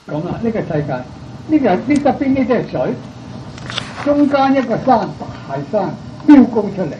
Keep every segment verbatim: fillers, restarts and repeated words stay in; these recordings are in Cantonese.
咁啦，呢個世界，呢個呢側邊呢啲係水，中間一個山大山飆高出嚟，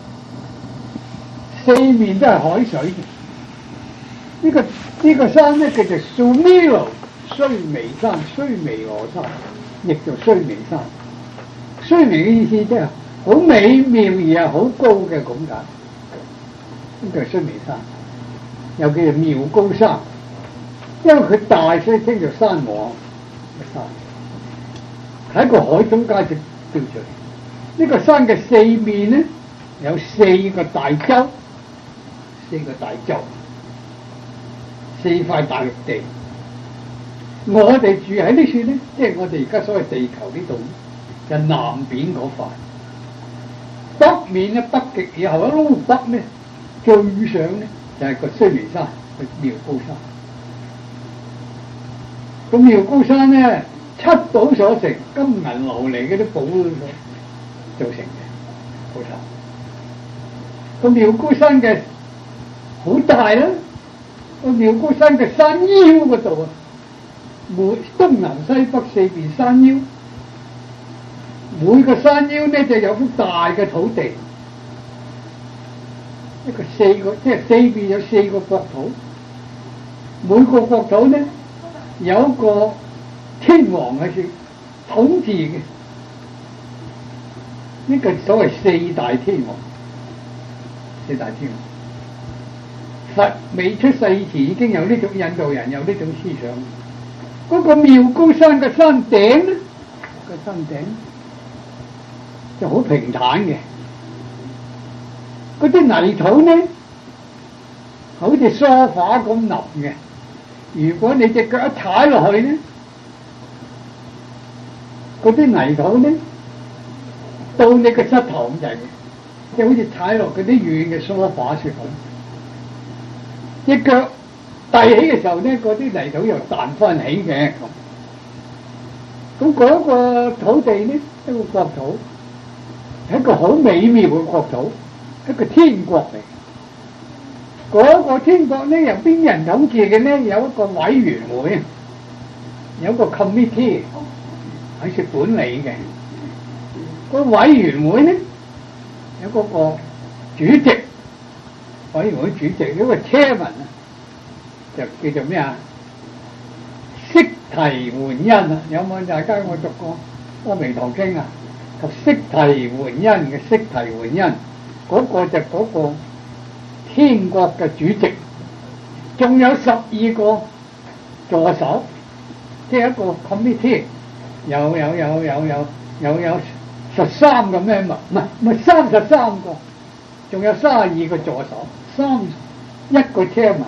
四面都係海水嘅。呢個呢個山咧叫做 Sumilo 須彌山，須彌羅山，亦做須彌山。須彌嘅意思即係好美妙而係好高嘅咁解。呢個係須彌山，又叫做妙高山。因為佢大，所以稱做山王嘅山，喺個海中間就吊住。呢個山嘅四面咧有四個大洲，四個大洲，四塊大陸地。我哋住喺呢處咧，即係我哋而家所謂地球呢度，就南邊嗰塊。北面咧，北極以後一路北咧，最上咧就係個須彌山，個妙高山。咁妙高山咧，七寶所成，金銀琉璃嗰啲寶所造成嘅高山。個妙高山嘅好大啦，個妙高山嘅山腰嗰度啊，每東南西北四邊山腰，每個山腰咧就有幅大嘅土地，一個四個即係四邊有四個國土，每個國土咧有一個天王喺處統治嘅，呢、這個所謂四大天王。四大天王，佛未出世前已經有呢種印度人有呢種思想。嗰、那個妙高山嘅山頂咧，個山頂就好平坦嘅，嗰啲泥土咧好似梳化咁腍嘅。如果你隻腳一踩落去咧，嗰啲泥土咧到你個膝頭咁滯嘅，即係好似踩落嗰啲軟嘅梳化雪咁。隻腳遞起嘅時候咧，嗰啲泥土又彈翻起嘅咁。咁嗰個土地咧，一個國土，係一個好美妙嘅國土，一個天國嚟。嗰個天國咧，由邊人統治嘅咧？有一個委員會，有一個 committee 喺處管理嘅。個委員會咧，有嗰個主席，委員會主席有個 chairman 啊，就叫做咩啊？釋提桓因啊，有冇大家有冇讀過《阿彌陀經》啊？及釋提桓因嘅釋提桓因，嗰、那個就嗰、那個。天國嘅主席，仲有十二個助手，即係一個 committee，有有有有有有有十三個 member，唔係唔係三十三個，仲有三十二個助手，三一個 chairman，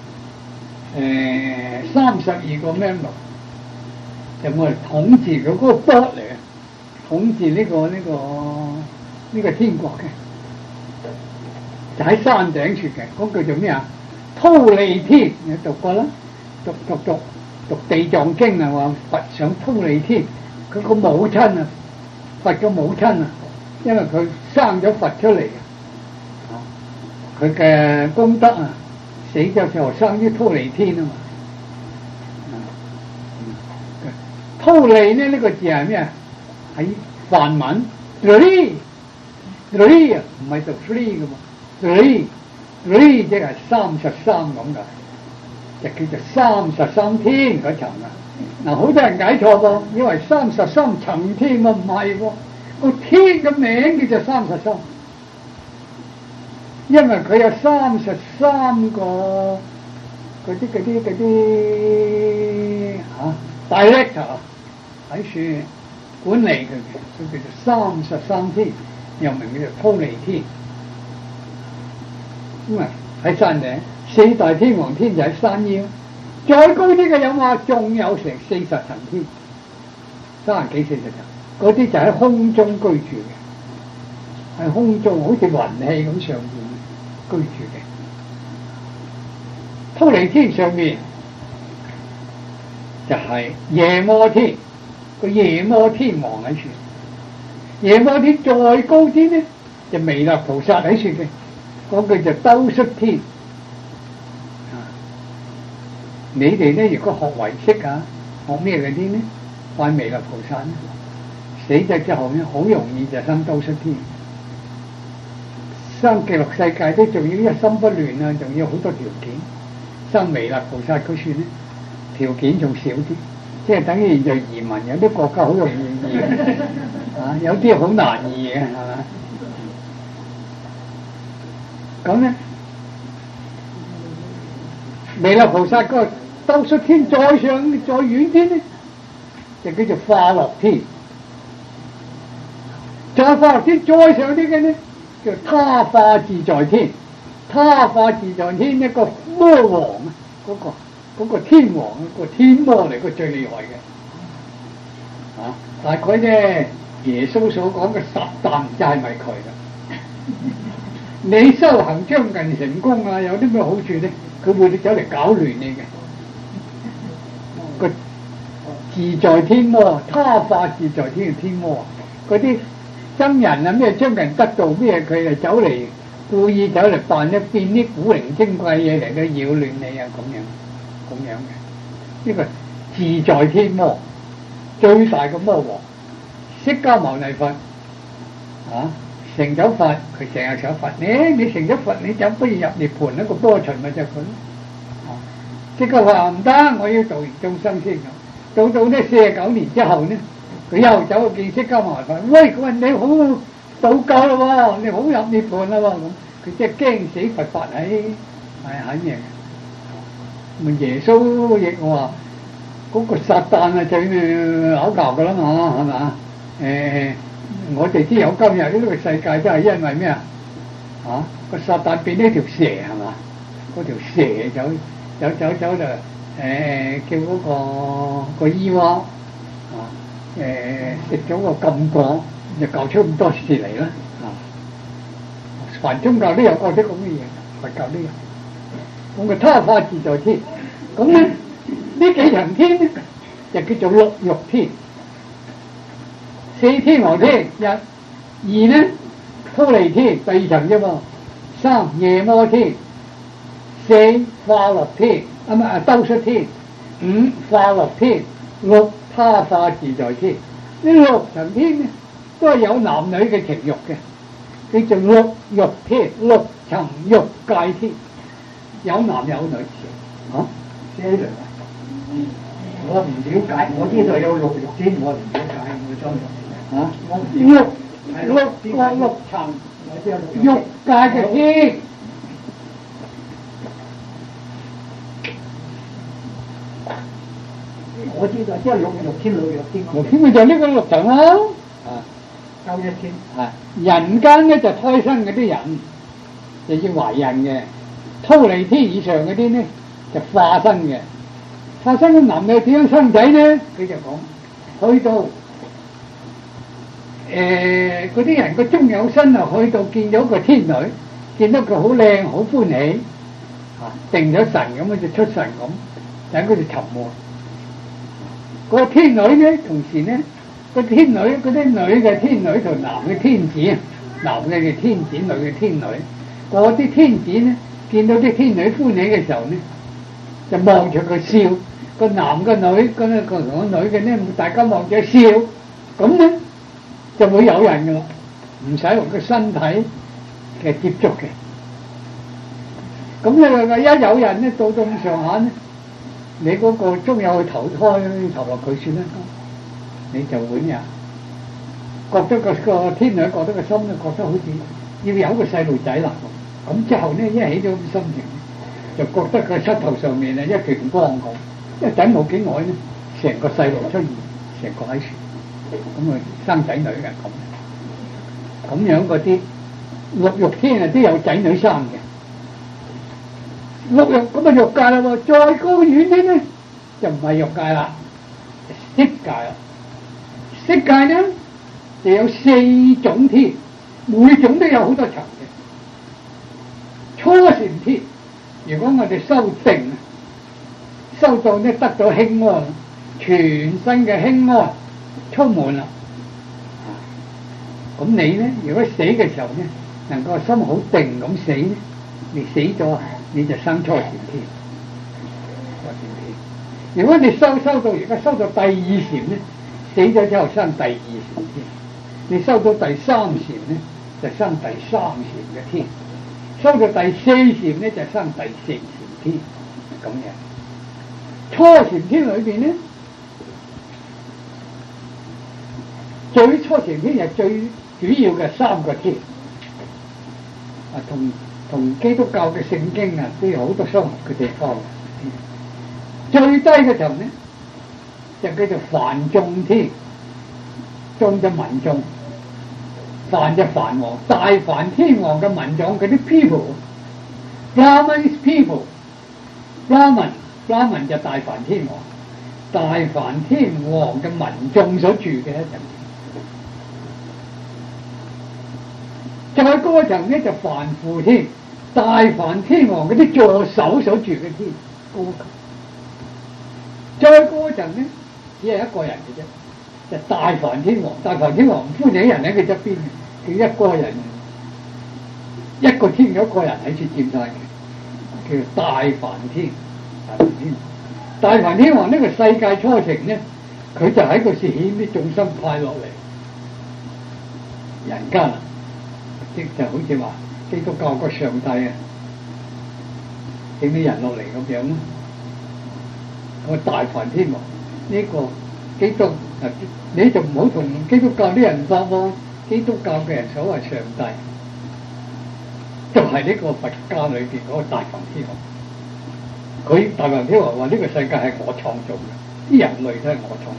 誒三十二個 member，就我哋統治嘅嗰個 board 嚟嘅，統治呢個呢個呢個天國嘅。就喺山頂處嘅，嗰句叫咩啊？忉利天，你讀過啦？讀讀讀讀地藏經啊，話佛上忉利天，佢個母親啊，佛嘅母親啊，因為佢生咗佛出嚟啊，佢嘅功德啊，死咗之後生於忉利天啊嘛。忉利呢呢、這個字係咩啊？喺梵文 three three 啊，唔係讀 three 嘅嘛。three three 即係三十三咁噶，就叫做三十三天嗰層啊。嗱，好多人解錯噃，以為三十三層天啊，唔係喎，個天嘅名叫做三十三，因為佢有三十三個嗰啲嗰啲嗰啲嚇 director 喺處管理佢嘅，所以叫做三十三天，又名叫做忉利天。咁啊喺山頂，四大天王天就喺山腰，再高啲嘅有話仲有成四十層天，三十幾四十層，嗰啲就喺空中居住嘅，喺空中好似雲氣咁上面居住嘅。忉利天上面就係夜摩天，個夜摩天王喺處，夜摩天再高啲咧就彌勒菩薩喺處嘅。嗰句就兜率天啊！你哋咧如果學唯識啊， 學咩嗰啲呢？拜彌勒菩薩呢？死咗之後呢，好容易就生兜率天，生極樂世界都仲要一心不亂啊，仲要好多條件。生彌勒菩薩嗰處呢，條件仲少啲，即係等於就移民，有啲國家好容易移啊，有啲好難移嘅，係嘛？咁咧，彌勒菩薩個兜率天再上再遠啲呢，就叫做化樂天。再化樂天再上啲嘅呢，叫他化自在天。他化自在天一個魔王啊，嗰、那個嗰、那個天王啊，個天魔嚟，個最厲害嘅。啊，大概咧，耶穌所講嘅撒旦就係咪佢啦？你修行將近成功啊，有啲咩好處咧？佢會走嚟搞亂你嘅。個自在天魔，他化自在天嘅天魔，嗰啲僧人啊咩將近得道咩，佢就走嚟故意走嚟扮一變啲古靈精怪嘢嚟到擾亂你啊，咁樣咁樣嘅。呢個自在天魔最大嘅魔王，釋迦牟尼佛啊！成咗佛，佢成日想佛。你你成咗佛，你就不如入涅盤一個波旬咪就佢。啊！即刻話唔得，我要度眾生先。到到呢四十九年之後呢，佢又走去見釋迦牟尼佛。喂，佢話你好度夠啦喎，你好入涅盤啦喎咁。佢即係驚死佛法喺係肯嘢。咁耶穌亦話嗰個撒旦啊最拗撬噶啦嘛，係嘛？誒。我哋知有今日呢個世界都係因為咩啊？啊個撒旦變咗條蛇係嘛？嗰條蛇走走走走就誒、呃、叫嗰、那個個伊娃啊誒食咗個禁果，就搞出咁多事嚟啦啊！凡宗教都有過啲咁嘅嘢，佛教都有。咁個他化自在天，咁咧呢幾層天咧就叫做六欲天。四天王天，一、二呢，忉利天第二層啫嘛，三夜摩天，四化樂天，啊唔係兜率天，五化樂天，六他化自在天。呢六層天呢，都係有男女嘅情欲嘅，叫做六欲天，六層欲界天，有男有女啊，呢類啊，我唔了解，我知道有六欲天，我唔了解，我裝啊！六六六六層欲界嘅天，我知道，即係六六天六欲天。六天咪就呢個六層咯。啊，夠一天。係人間咧就胎生嗰啲人，就要懷孕嘅；忉利天以上嗰啲咧就化生嘅。化生嘅男嘅點樣生仔咧？佢就講去到。誒嗰啲人個中有身啊，去到見咗個天女，見到佢好靚，好歡喜，啊定咗神咁啊就出神咁，等佢哋尋喎。嗰個天女咧，同時咧，個天女嗰啲女嘅天女同男嘅天子啊，男嘅嘅天子，女嘅天女，嗰啲天子咧見到啲天女歡喜嘅時候咧，就望住佢笑，個男嘅女，嗰個個同個女嘅咧，大家望住笑，咁咧。就會有人噶啦，唔使用個身體嘅接觸嘅。咁你話一有人咧到到咁上下咧，你嗰個中有去投胎投落佢算啦，你就會咩啊？覺得個個天女覺得個心咧覺得好似要有個細路仔啦，咁之後咧一起咗咁心情，就覺得佢膝頭上面啊一團光咁，一陣冇幾耐咧，成個細路出現，成個喺處。咁啊，生仔女嘅咁，咁樣嗰啲六欲天啊都有仔女生嘅。六欲咁啊欲界啦喎，再高遠啲咧就唔係欲界啦，色界啦。色界咧就有四種天，每種都有好多層嘅。初禪天，如果我哋修定，修到咧得到輕安，全身嘅輕安。充滿啦，咁你咧，如果死嘅時候咧，能夠心好定咁死咧，你死咗你就生初禪天，初禪天。 如果你修修到而家修到第二禪咧，死咗之後生第二禪天；你修到第三禪咧，就生第三禪嘅天；修到第四禪咧，就生第四禪天。咁樣，初禪天裏邊咧，最初禪天係最主要嘅三個天。啊，同同基督教嘅聖經啊，都有好多相合嘅地方。最低嘅層咧，就叫做梵眾天，眾就民眾，梵就梵王，大梵天王嘅民眾嗰啲 people，Brahman people，Brahman Brahman 就大梵天王，大梵天王嘅民眾所住嘅一層。再高一層咧就梵父天，大梵天王嗰啲助手所住嘅天，高級。再高一層咧，只係一個人嘅啫，就大梵天王。大梵天王唔歡迎人喺佢側邊嘅，佢一個人，一個天有一個人喺處佔晒嘅，叫大梵天。大梵天王，大梵天王呢個世界初成咧，佢就喺個時顯啲眾生派落嚟人間啦。即就好似話基督教個上帝啊，整啲人落嚟咁樣咯。個大梵天王呢、這個基督啊，你就唔好同基督教啲人講喎。基督教嘅人所謂上帝，就係、是、呢個佛家裏邊嗰個大梵天王。佢大梵天王話：呢個世界係我創造嘅，啲人類都係我創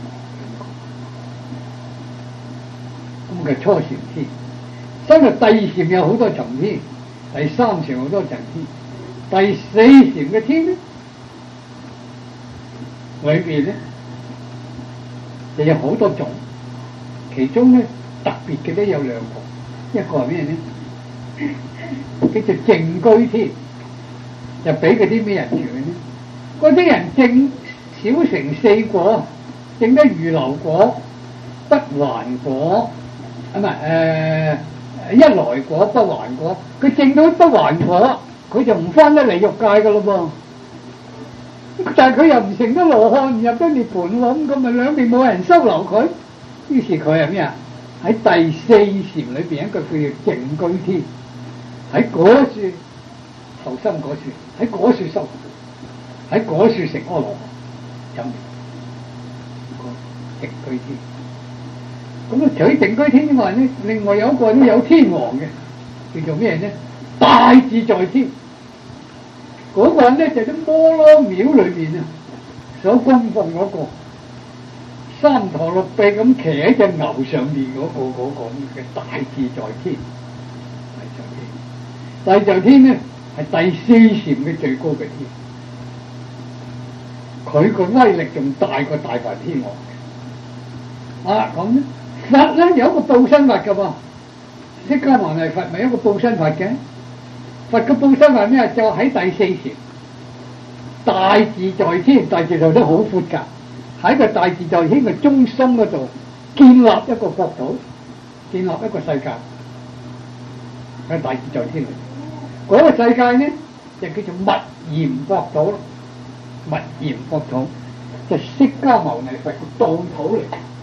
造。咁嘅初禪天。生到第二禪有好多層天，第三禪好多層天，第四禪嘅天咧，裏邊咧就有好多種，其中咧特別嘅都有兩個，一個係咩咧？叫做淨居天，就俾嗰啲咩人住嘅咧？嗰啲人證小乘四果，證得預流果、不還果，啊唔係誒。一來果不還果，佢證到不還果，佢就唔翻得嚟欲界噶咯噃。但係佢又唔成得羅漢，唔入得涅槃喎，咁咪兩邊冇人收留佢。於是佢係咩啊？喺第四禪裏邊一個叫做淨居天，喺果樹投生果樹，喺果樹收，喺果樹成阿羅漢，有淨居天。咁啊，除咗淨居天之外咧，另外有一個咧有天王嘅，叫做咩咧？大自在天。嗰、那個咧就啲、是、摩羅廟裏邊啊，所供奉嗰個三頭六臂咁騎喺隻牛上面嗰、那個嗰、那個嘅大自在天。大自在天，大自在天咧係第四禪嘅最高嘅天，佢個威力仲大過大梵天王。啊，咁咧。佛咧有一個報身法噶噃，釋迦牟尼佛咪一個報身法嘅。佛嘅報身法咩？就喺第四禪大自在天，大自在都好闊噶，喺個大自在天嘅中心嗰度建立一個國土，建立一個世界。喺大自在天嚟，嗰、那個世界咧就叫做密嚴國土咯。密嚴國土就釋迦牟尼佛嘅道土嚟。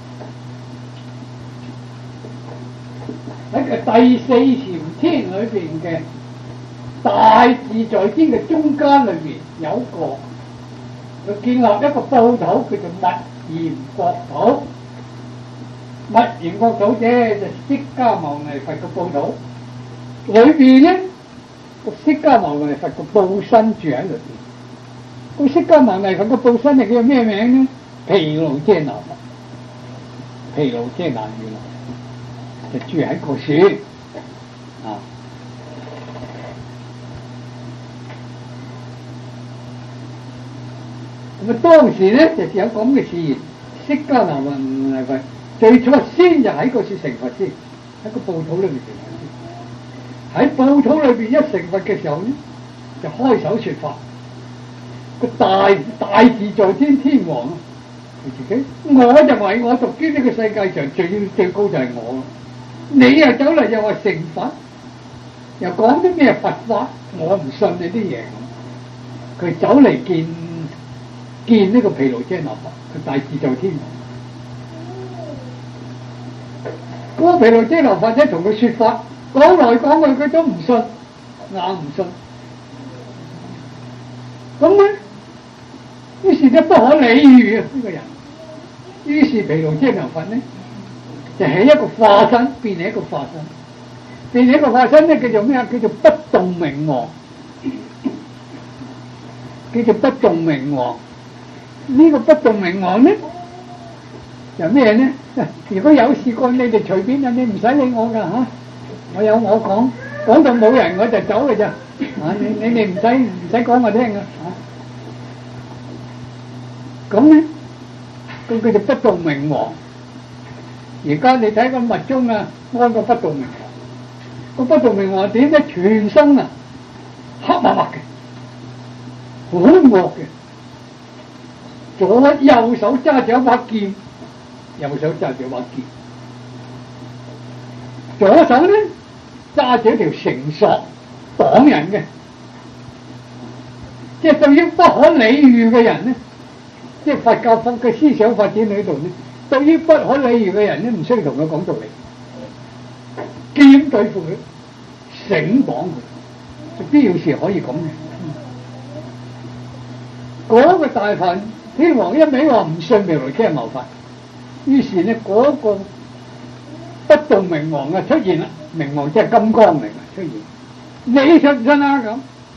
喺個第四禪天裏邊嘅大自在天嘅中間裏邊有一個，佢建立一個報土，叫做密嚴國土。密嚴國土啫，就釋迦牟尼佛嘅報土。裏邊咧，個釋迦牟尼佛個報身住喺裏邊。個釋迦牟尼佛個報身係叫咩名咧？毗盧遮那佛，毗盧遮那如來。就住喺個樹啊！咁啊，當時咧就有咁嘅事，釋迦牟尼佛最初先就喺個樹成佛先，喺個報土裏邊成佛先。喺報土裏邊一成佛嘅時候咧，就開手說法。個大大自在天天王啊，佢自己我就話我獨尊呢個世界上最最高就係我。你又走嚟又話成佛，又講啲咩佛法，我唔信你啲嘢。佢走嚟見見呢個毗盧遮那佛，佢大自在天王。嗰個毗盧遮那佛咧同佢説法，講來講去佢都唔信，硬唔信。咁咧，於是咧不可理喻啊呢個人。於是毗盧遮那佛咧就係一個化身，變成一個化身，變成一個化身咧叫做咩啊？叫做不動明王，叫做不動明王。呢個不動明王咧就咩咧？如果有事過你哋隨便啊，你唔使理我噶嚇，我有我講，講到冇人我就走嘅咋嚇，你你哋唔使唔使講我聽噶嚇。咁咧，佢叫做不動明王。而家你睇個密宗啊，安個不動明王，個不動明王點咧？全身啊黑麻麻嘅，好惡嘅。左右手揸住一把劍，右手揸住一把劍，左手咧揸住一條繩索綁人嘅，即係對於不可理喻嘅人咧，即係佛教佛嘅思想發展喺度咧，對於不可理喻嘅人咧，唔需要同佢講道理，劍對付佢，繩綁佢，必要時可以咁嘅。嗰、那個大梵天王一味話唔信彌勒遮那佛，於是呢嗰、那個不動明王啊出現啦，明王即係金剛明啊出現，你信唔信啊咁？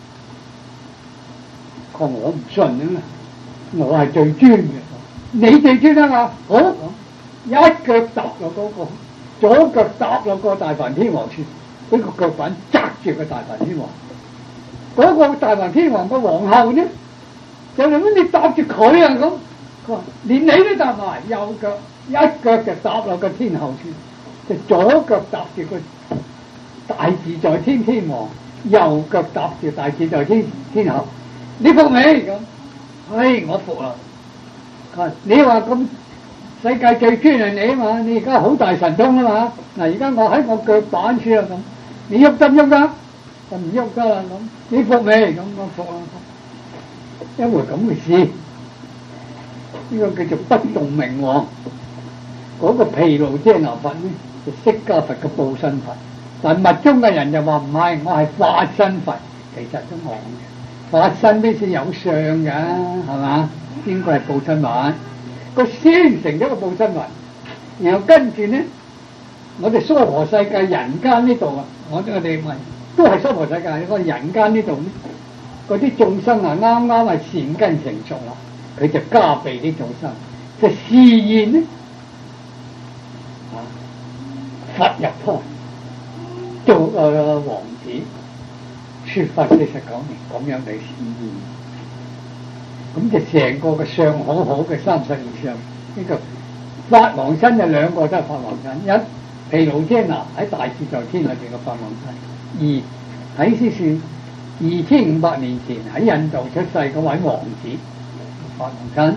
佢話我唔信啊，我係最尊嘅，你最尊啊嘛，好咁一腳踏落嗰個，左腳踏落個大梵天王處，俾個腳板砸住個大梵天王，嗰、那個大梵天王個皇后呢？就咁樣你搭住佢啊咁，佢話連你都搭埋，右腳一腳就搭落個天后處，就左腳搭住個大自在天天王，右腳搭住大自在天天后，你服未咁？唉，我服啦。佢話你話咁世界最尊係你啊嘛，你而家好大神通啊嘛，嗱而家我喺我腳板處啊咁，你喐得唔喐得？就唔喐得啦咁，你服未咁？我服啦。一回咁嘅事，呢、這個叫做不動明王。嗰、那個毗盧遮那佛呢，就釋迦佛嘅報身佛。但密宗嘅人就話唔係，我係化身佛。其實都戇嘅，化身邊先有相㗎，係嘛？應該係報身佛。個先成咗個報身佛，然後跟住呢，我哋娑婆世界人間呢度啊，我我哋問都係娑婆世界，嗰個人間呢度呢。嗰啲眾生啊，啱啱係善根成熟啦，佢就加被啲眾生，就示現呢，啊，佛入胎做誒、呃、王子，説法四十九年咁樣嚟示現，咁就成個嘅相好好嘅三十二相，呢、這個法王身就兩個都係法王身，一毗盧遮那喺大自在天裏邊嘅法王身，二喺先算。二千五百年前喺印度出世嗰位王子，法王身。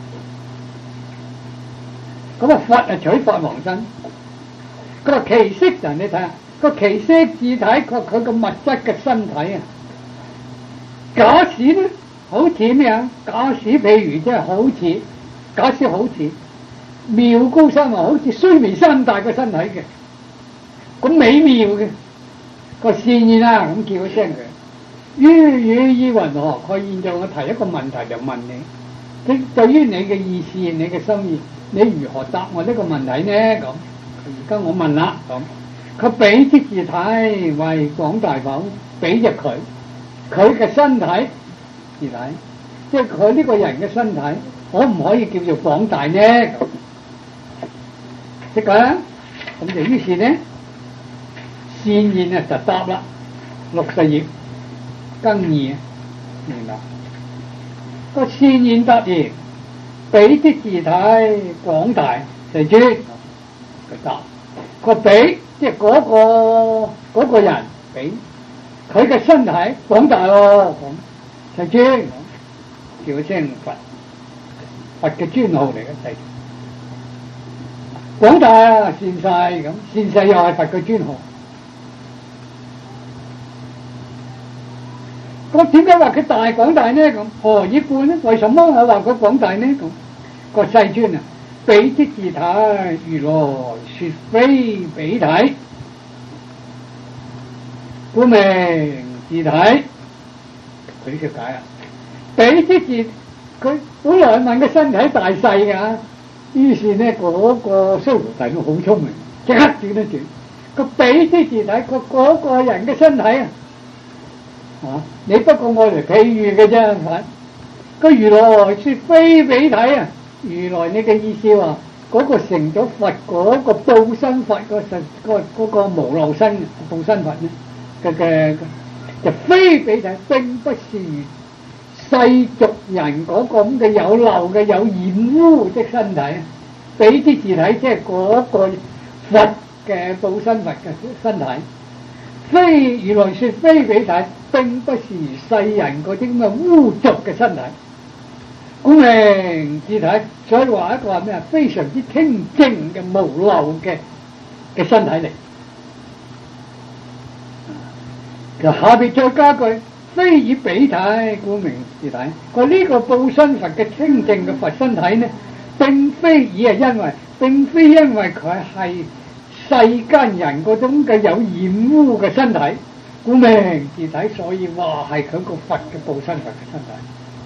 咁啊，佛啊取法王身。佢話其色就你睇下個其色字體，佢佢個物質嘅身體啊。假使咧，好似咩啊？假使譬如即係好似，假使好似妙高山王，好似須彌山大個身體嘅，咁美妙嘅個善現啊，咁叫一聲佢。於語意云何？佢現在我提一個問題就問你，即對於你嘅意思、你嘅心意，你如何答我呢個問題呢？咁而家我問啦，咁佢比之自體為廣大否？比着佢，佢嘅身體自體，即係佢呢個人嘅身體，可唔可以叫做廣大呢？咁識㗎？咁就於是呢，善現啊就答啦，六十頁。更二，明白？個善現答言，比之自體廣大，世尊。佢答，個比即係嗰個嗰個人比佢嘅身體廣大喎，咁世尊叫佢聲佛，佛嘅尊號嚟嘅世尊。廣大善世咁，善世又係佛嘅尊號。 咁點解話佢大廣大呢？咁何以故呢？為什麼我話佢廣大呢？咁個世尊啊，彼之自體，如來說非彼體，故名自體。佢呢個解啊，彼之自，佢本來問個身體大細㗎，於是呢嗰、那個須菩提都好聰明，即刻轉一轉個彼之自體，個嗰個人嘅身體啊。啊！你不過我嚟譬喻嘅啫，個如來說非彼體啊！如來你嘅意思話，嗰、那個成咗佛嗰個報身佛個實個嗰個無漏身報身佛呢嘅嘅就非彼體，並不是世俗人嗰個咁嘅有漏嘅有染污的身體。彼之自體即係嗰個佛嘅報身佛嘅身體。非如來說非彼體，並不是世人嗰啲咁嘅污濁嘅身體，故名自體。所以話一個係咩啊？非常之清淨嘅無漏嘅嘅身體嚟。就下邊再加句，非以彼體，故名自體。佢呢個報身佛嘅清淨嘅佛身體呢，並非以係因為，並非因為佢係世間人嗰種嘅有染污嘅身體，故名自體，所以話係佢個佛嘅報身佛嘅身體，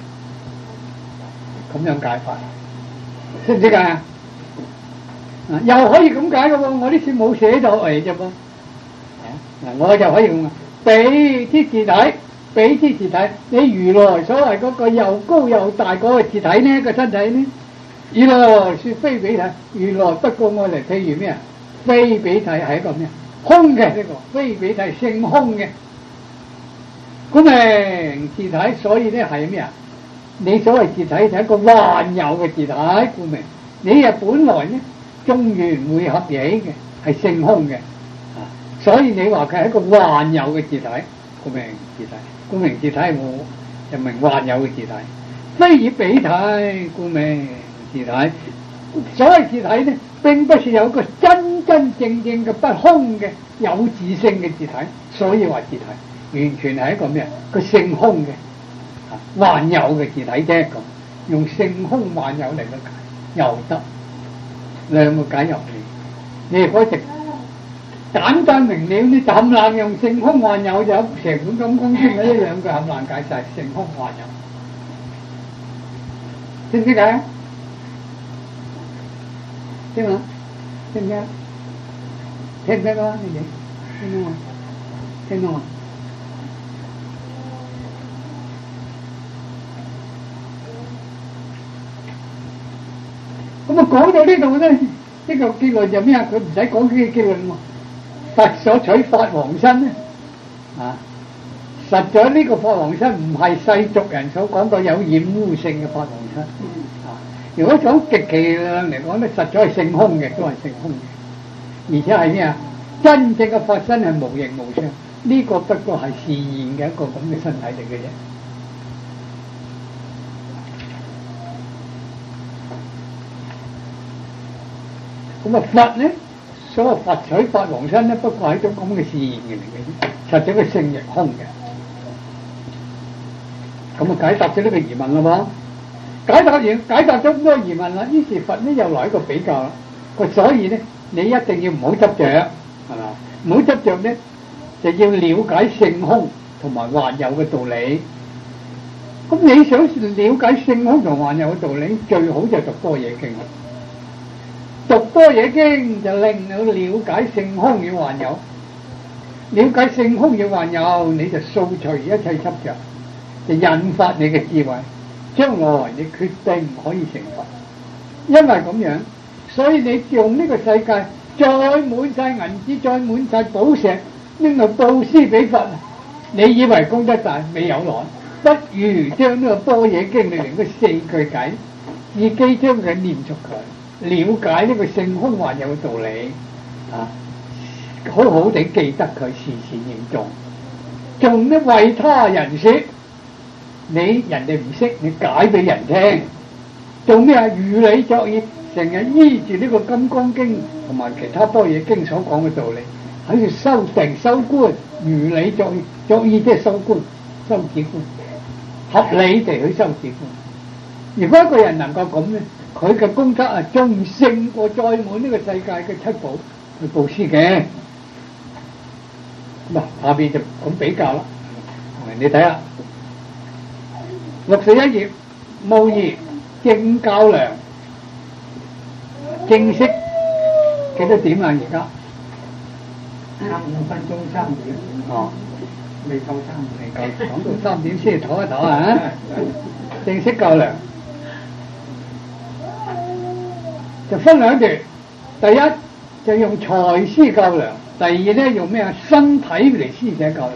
咁樣解法，識唔識啊？又可以咁解嘅喎，我呢次冇寫到嚟啫噃。嗱，我就可以咁啊，彼之自體，彼之自體，你如來所謂嗰個又高又大嗰個自體呢個身體呢？如來說非彼體，如來不過我嚟譬如咩啊？非彼體係一個咩？空嘅呢個，非彼體性空嘅，故名自體。所以咧係咩啊？你所謂自體就係一個幻有嘅自體，故名你啊本來呢眾緣會合起嘅，係性空嘅，啊，所以你話佢係一個幻有嘅自體，故名自體。故名自體我就名幻有嘅自體，非以彼體，故名自體。所謂自體呢，並不是有一個真真正正嘅不空嘅有自性嘅自體，所以話自體完全係一個咩啊？個性空嘅幻有嘅自體啫。咁用性空幻有嚟到解又得，兩個解入嚟，你可以直簡單明了，你就冚唪用性空幻有就成本金剛經嗰啲兩句冚唪解晒性空幻有，知唔知解？聽嘛？聽唔聽？聽唔聽啊？你哋聽到嘛？聽到嘛？咁啊，講到呢度咧，呢、這個結論就咩啊？佢唔使講呢個結論喎。佛所取法王身咧，啊，實在呢個法王身唔係世俗人所講到有染污性嘅法王身。如果講極其量嚟講咧，實在係性空嘅，都係性空嘅，而且係咩啊？真正嘅法身係無形無相，呢、這個不過係示現嘅一個咁嘅身體嚟嘅啫。咁啊，佛咧，所謂佛取法王身咧，不過係一種咁嘅示現嘅嚟嘅啫，實際嘅性亦空嘅。咁啊，解答咗呢個疑問啦喎。解答完解答咗咁多疑問啦，於是佛呢又來一個比較啦。佢所以咧，你一定要唔好執着，係嘛？唔好執着咧，就要了解性空同埋幻有嘅道理。咁你想了解性空同幻有嘅道理，最好就讀般若經啦。讀般若經就令到了解性空與幻有，了解性空與幻有，你就掃除一切執着，就引發你嘅智慧。將來你決定唔可以成佛，因為咁樣，所以你用呢個世界再滿晒銀紙，再滿晒寶石，拎嚟布施俾佛，你以為功德大未有來？不如將呢個般若經裏面嗰四句偈，自己將佢念熟佢，了解呢個性空幻有嘅道理，啊，好好地記得佢，時時念誦，仲呢為他人說。你人哋唔識，你解俾人聽，做咩啊？如理作意，成日依住呢個《金剛經》同埋其他般若經所講嘅道理，喺度修定修觀，如理作意，作意即係修觀， 修止觀，合理地去修止觀。如果一個人能夠咁咧，佢嘅功德啊，仲勝過載滿呢個世界嘅七寶去布施嘅。咁啊，下邊就咁比較啦。你睇下六十一頁，無疑正較量，正式幾多點啊？而家差五分鐘三點。 哦， 未夠三未夠，講到三點先唞一唞啊！正式較量就分兩段，第一就用財施較量，第二咧用咩啊？身體嚟施捨較量。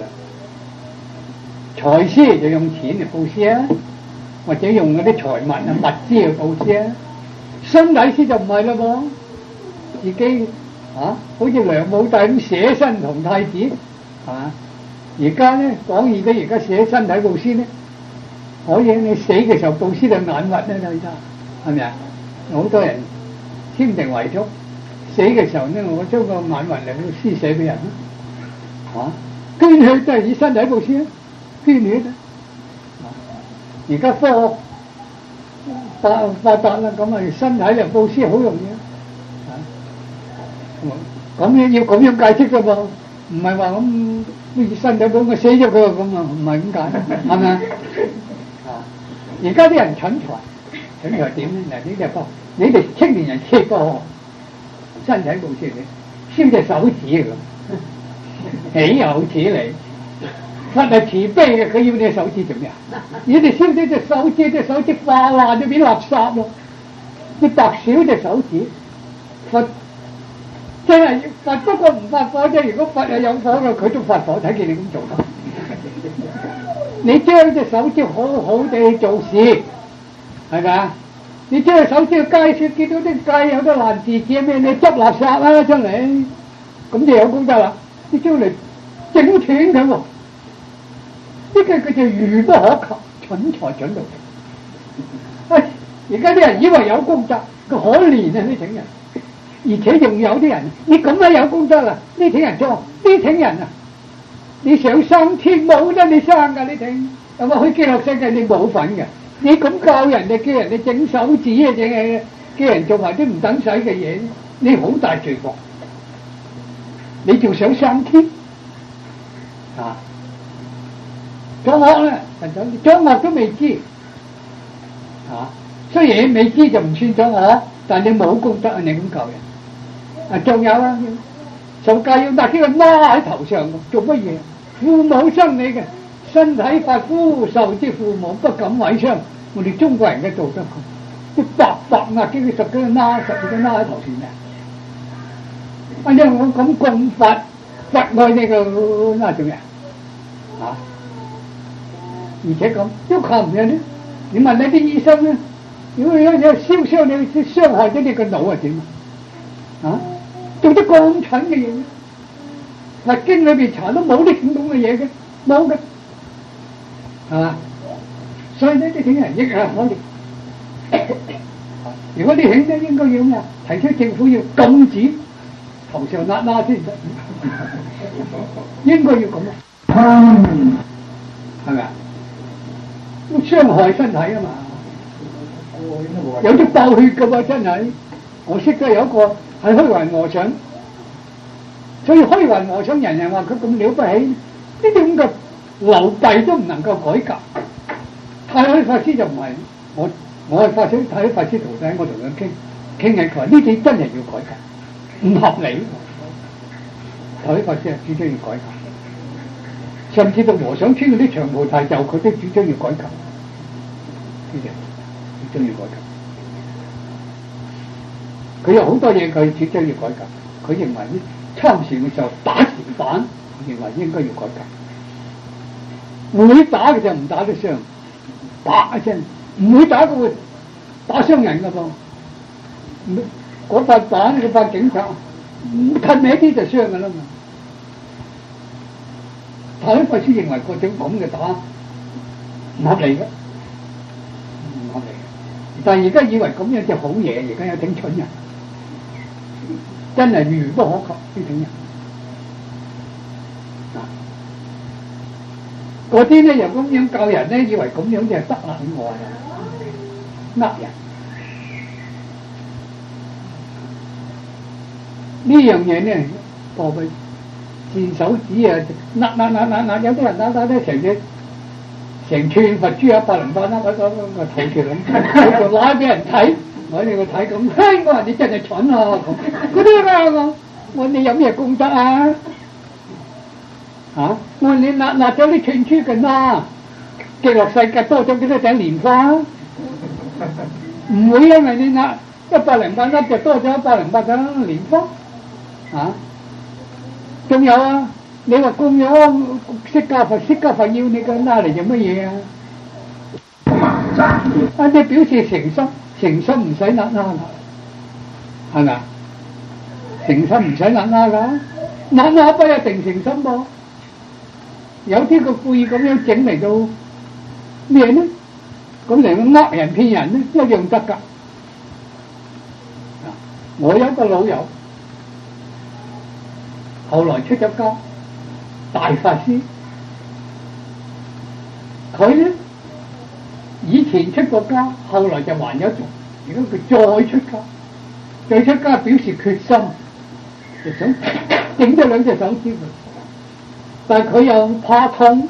財施就用錢嚟布施啊，或者用嗰啲財物啊物資去布施啊。身體施就唔係啦噃，自己啊，好似梁武帝咁捨身同太子啊。而家咧講而家而家捨身體布施咧，可以你死嘅時候布施到眼核咧，睇下係咪啊？好多人簽訂遺囑，死嘅時候咧，我將個眼核嚟去施捨俾人咯，啊，捐血都係以身體布施啊。捐血啊！而家科學發發達啦，咁啊身體嚟布施好容易啊！咁樣要咁樣解釋噶噃，唔係話咁好似身體本我死咗佢咁啊，唔係咁解，係咪啊？而家啲人蠢材，蠢材點咧？嗱，呢隻科，你哋青年人切科身體布施你，燒隻手指咁，豈有此理！佛係慈悲嘅，佢要你嘅手指做咩啊？你哋燒咗隻手指，隻手指化爛咗變垃圾咯！你白少隻手指，佛真係佛不過唔發火啫。如果佛係有火嘅，佢都發火。睇見你咁做啦，你將隻手指好好地做事，係咪啊？你將隻手指去街市見到啲街有啲爛字紙咩？你執垃圾啦出嚟，咁就有功德啦。你將嚟整斷佢喎。呢個佢就愚不可及，蠢才蠢到。喂，而家啲人以為有功德，佢可憐啊！呢請人，而且仲有啲人，你咁樣有功德啦，呢請人做，呢請人啊，你想生天冇得你生噶，你請，有冇去極樂世界你冇份嘅？你咁教人哋，叫人哋整手指啊，整係叫人做埋啲唔等使嘅嘢，你好大罪過，你仲想生天啊？作惡咧，作惡都未知，啊，雖然未知就唔算作惡，但你冇功德啊！你咁救人，啊，仲有啊，受戒要戴幾個孖喺頭上，做乜嘢？父母生你嘅身體髮膚受之父母，不敢毀傷。我哋中國人嘅道德，啲白白壓幾個十幾個孖，十幾個孖喺頭上嘅。啊，因為我咁供佛，佛愛你個孖做咩啊？而且咁都靠唔住咧，你問你啲醫生咧，如果有有燒傷你，傷害咗你個腦啊點啊？做啲咁蠢嘅嘢，佛經裏邊查都冇啲咁咁嘅嘢嘅，冇嘅，係嘛？所以呢啲請人益下我哋。如果你請咧，應該要咩？提出政府要禁止頭上揦揦先得，應該要咁啊，係咪啊？都傷害身體啊嘛，有啲爆血噶喎，真係。我識得有一個係虛雲和尚，所以虛雲和尚人人話佢咁了不起，呢啲咁嘅流弊都唔能夠改革。太虛法師就唔係，我我係法師，太虛法師徒弟，我同佢傾傾緊，佢話呢啲真係要改革，唔合理。太虛法師係主張要改革。甚至到和尚穿嗰啲長袍大袖，佢都主張要改革，呢啲主張要改革。佢有好多嘢佢主張要改革。佢認為呢參禪嘅時候打禪板，佢認為應該要改革。會打嘅就唔打得傷，打一聲唔會打嘅會打傷人㗎噃。嗰塊板嗰塊警察褪起啲就傷㗎啦嘛。太虛法師認為嗰種咁嘅打唔合理嘅，唔合理嘅。但係而家以為咁樣就好嘢，而家有挺蠢人，真係愚不可及呢種人。 嗰啲咧又咁樣教人咧，以為咁樣就係得啦，咁我啊呃人。呢樣嘢咧，個個箭手指啊，揦揦揦揦揦，有啲人揦揦咧成隻成串佛珠啊，百零百粒嗰個個肚住咁，佢就揦俾人睇，我哋個睇咁，嘿，我話你真係蠢啊！咁嗰啲啊，我我話你有咩功德啊？嚇、啊！我話你揦揦咗啲串珠嘅啦，極樂世界多咗幾多頂蓮花？唔會因為你揦一百零八粒就多咗一百零八頂蓮花。啊！仲有啊！你話供養釋迦佛，釋迦佛要你嘅拉嚟做乜嘢啊？啊！你表示誠心，誠心唔使拉拉啦，係咪啊？誠心唔使拉拉㗎，拉拉不一定誠心噃。有啲個故意咁樣整嚟到咩呢？咁嚟到呃人騙人呢，一樣得㗎。我有個老友。後來出咗家，大法師，佢咧以前出過家，後來就還咗俗，而家佢再出家，再出家表示決心，就想整咗兩隻手指佢，但係佢又怕痛，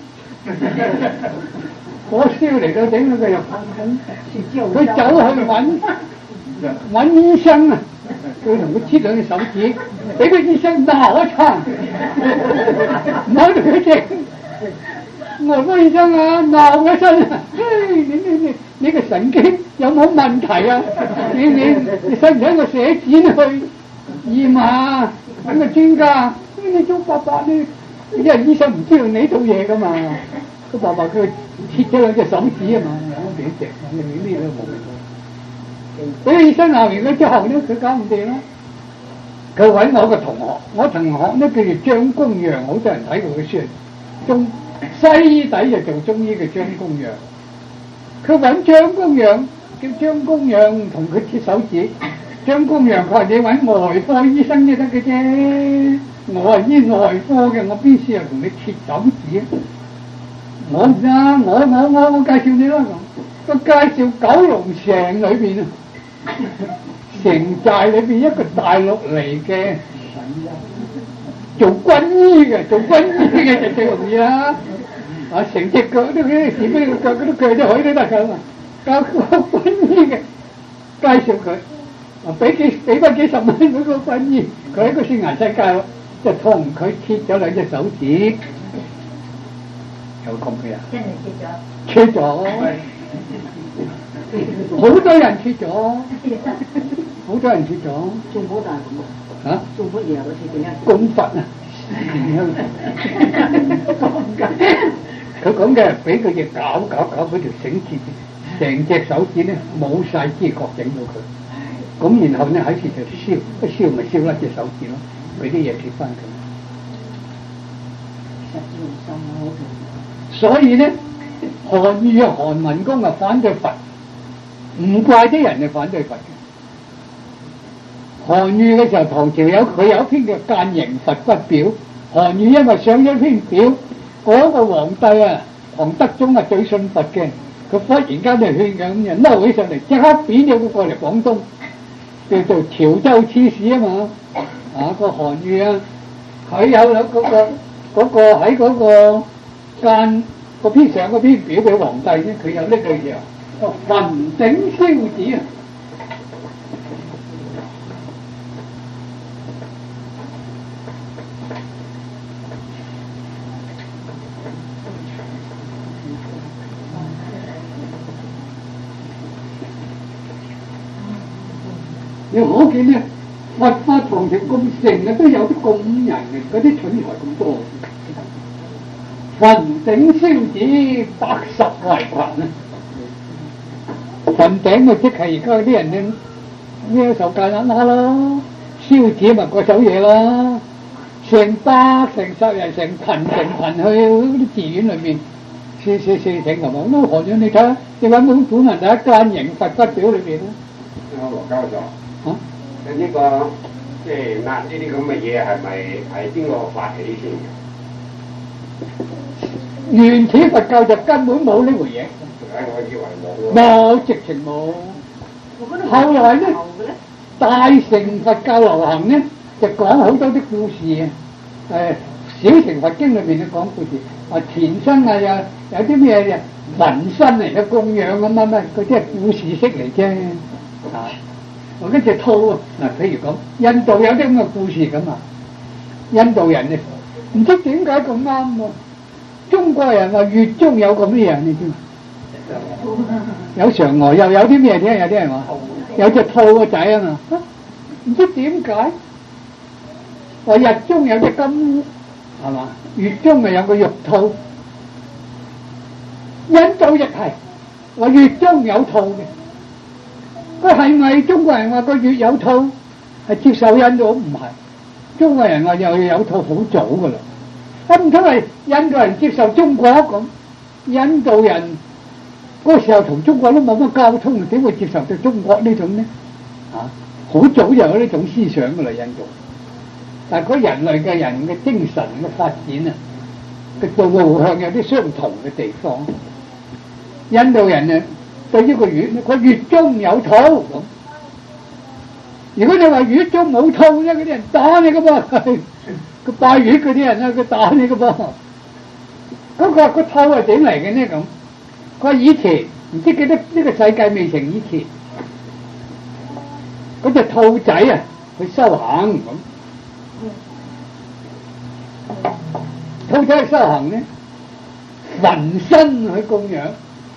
火燒嚟到整佢又怕痛，佢走去揾揾醫生啊！佢同佢切兩隻手指，俾個醫生鬧一餐，唔好同佢整。我話醫生啊，鬧一陣啊！你你你你個神經有冇問題啊？你你你使唔使我寫紙去驗下？揾個專家，你做伯伯呢？因為醫生唔知道你套嘢噶嘛。個伯伯佢切咗兩隻手指啊嘛，兩幾隻，你呢都冇。俾個醫生鬧完佢之後咧，佢搞唔掂啦。佢揾我個同學，我同學咧叫做張公陽，好多人睇過佢書。中西底就做中醫嘅張公陽。佢揾張公陽，叫張公陽同佢切手指。張公陽佢話：你揾外科醫生就得嘅啫。我係醫內科嘅，我邊時又同你切手指？我唔得，我我我我介紹你啦咁。個介紹九龍城裏邊啊。城寨裏邊一個大陸嚟嘅做軍醫嘅，做軍醫嘅就最容易啦。啊，成隻腳都嗰啲士兵個腳嗰啲鋸咗佢都得㗎嘛。教個軍醫嘅介紹佢，啊俾幾俾翻幾十蚊嗰個軍醫，佢喺個先顏世界就同佢切咗兩隻手指，有咁嘅啊？真係切咗？切咗。好多人切咗，好多人切咗。做乜大咁啊？做乜嘢啊？嗰次點解？供佛啊！佢講嘅俾佢嘢搞搞搞，嗰條繩結，成隻手指咧冇晒知覺整到佢。咁然後咧喺處就燒，一燒咪燒甩隻手指咯，俾啲嘢貼翻佢。所以咧，韓愈啊、韓文公啊反對佛。唔怪啲人就反對佛嘅。韓愈嘅時候，唐朝有佢有一篇叫《諫迎佛骨表》。韓愈因為上咗篇表，嗰、那個皇帝啊，唐德宗啊最信佛嘅，佢忽然間就勸佢咁就嬲起上嚟，即刻貶咗佢過嚟廣東，叫做潮州刺史啊嘛。啊，那個韓愈啊，佢有咗嗰個嗰個喺嗰個諫嗰篇上嗰篇表俾皇帝咧，佢有呢句嘢。雲頂燒子啊！你可見咧，佛法唐朝咁盛啊，都有啲咁人嘅，嗰啲蠢材咁多。雲頂燒子，百十為群啊！雲頂咪即係而家啲人咧咩受戒啦啦咯，燒子咪嗰首嘢咯，成百成十人成群成群去嗰啲寺院裏面四四四請同埋都何咗你睇下，你揾本本人喺《諫迎佛骨表》裏邊啦。 阿羅教授， 嚇、啊？ 你呢、這個即係壓呢啲咁嘅嘢係咪係邊個發起先嘅？ 原始佛教就根本冇呢回嘢， 我以為冇喎。 冇直情冇。後來咧，大乘佛教流行咧，就講好多啲故事啊。誒，小乘佛經裏邊都講故事，話前生啊有有啲咩嘅紋身嚟嘅供養咁乜乜，嗰啲係故事式嚟啫。啊，我跟住套啊，嗱，譬如講印度有啲咁嘅故事咁啊，印度人咧唔知點解咁啱喎。中國人話月中有個咩啊？你知嘛？有嫦娥，又有啲咩添？有啲人話有隻兔個仔啊嘛，唔知點解。話日中有隻金烏，係嘛？月中咪有個玉兔。印度亦係話月中有兔嘅。佢係咪中國人話個月有兔係接受印度？唔係，中國人話又有兔好早噶啦。咁唔通係印度人接受中國咁？印度人嗰個時候同中國都冇乜交通，點會接受到中國呢種呢？啊，好早就有呢種思想噶啦，印度。但係嗰人類嘅人嘅精神嘅發展啊，嘅道路向有啲相同嘅地方。印度人啊，對呢個月，佢月中有兔咁。如果你話月中冇兔咧，嗰啲人打你噶噃。佢拜月嗰啲人咧，佢打你噶噃。咁佢話個兔係點嚟嘅呢？咁佢話以前唔知記得呢個世界未成以前，嗰隻兔仔啊，去修行咁。兔仔去修行咧，渾身去供養，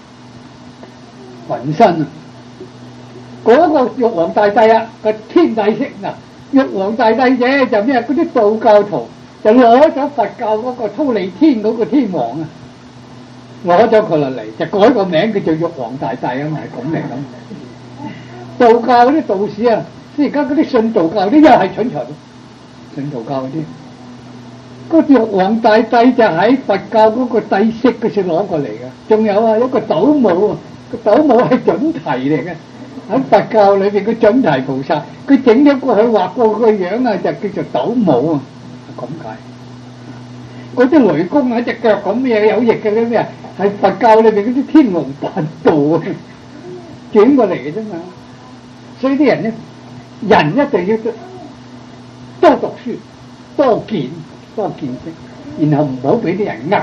渾身啊！嗰、那個玉皇大帝啊，個天帝釋嗱。玉皇大帝啫，就咩？嗰啲道教徒就攞咗佛教嗰個忉利天嗰個天王啊，攞咗佢落嚟，就改個名叫做玉皇大帝啊嘛，係咁嚟咁。道教嗰啲道士啊，即係而家嗰啲信道教啲又係蠢材，信道教嗰啲，嗰玉皇大帝就喺佛教嗰個帝釋嗰處攞過嚟嘅。仲有啊，一個斗母啊，個斗母係準提嚟嘅。喺佛教裏邊，個準提菩薩，佢整咗過去畫過個樣啊，就叫做斗母啊，咁解。嗰啲雷公啊，隻腳咁嘢有翼嘅啲咩啊，係佛教裏邊嗰啲天龍八部啊，轉過嚟嘅啫嘛。所以啲人咧，人一定要多讀書、多見、多見識，然後唔好俾啲人呃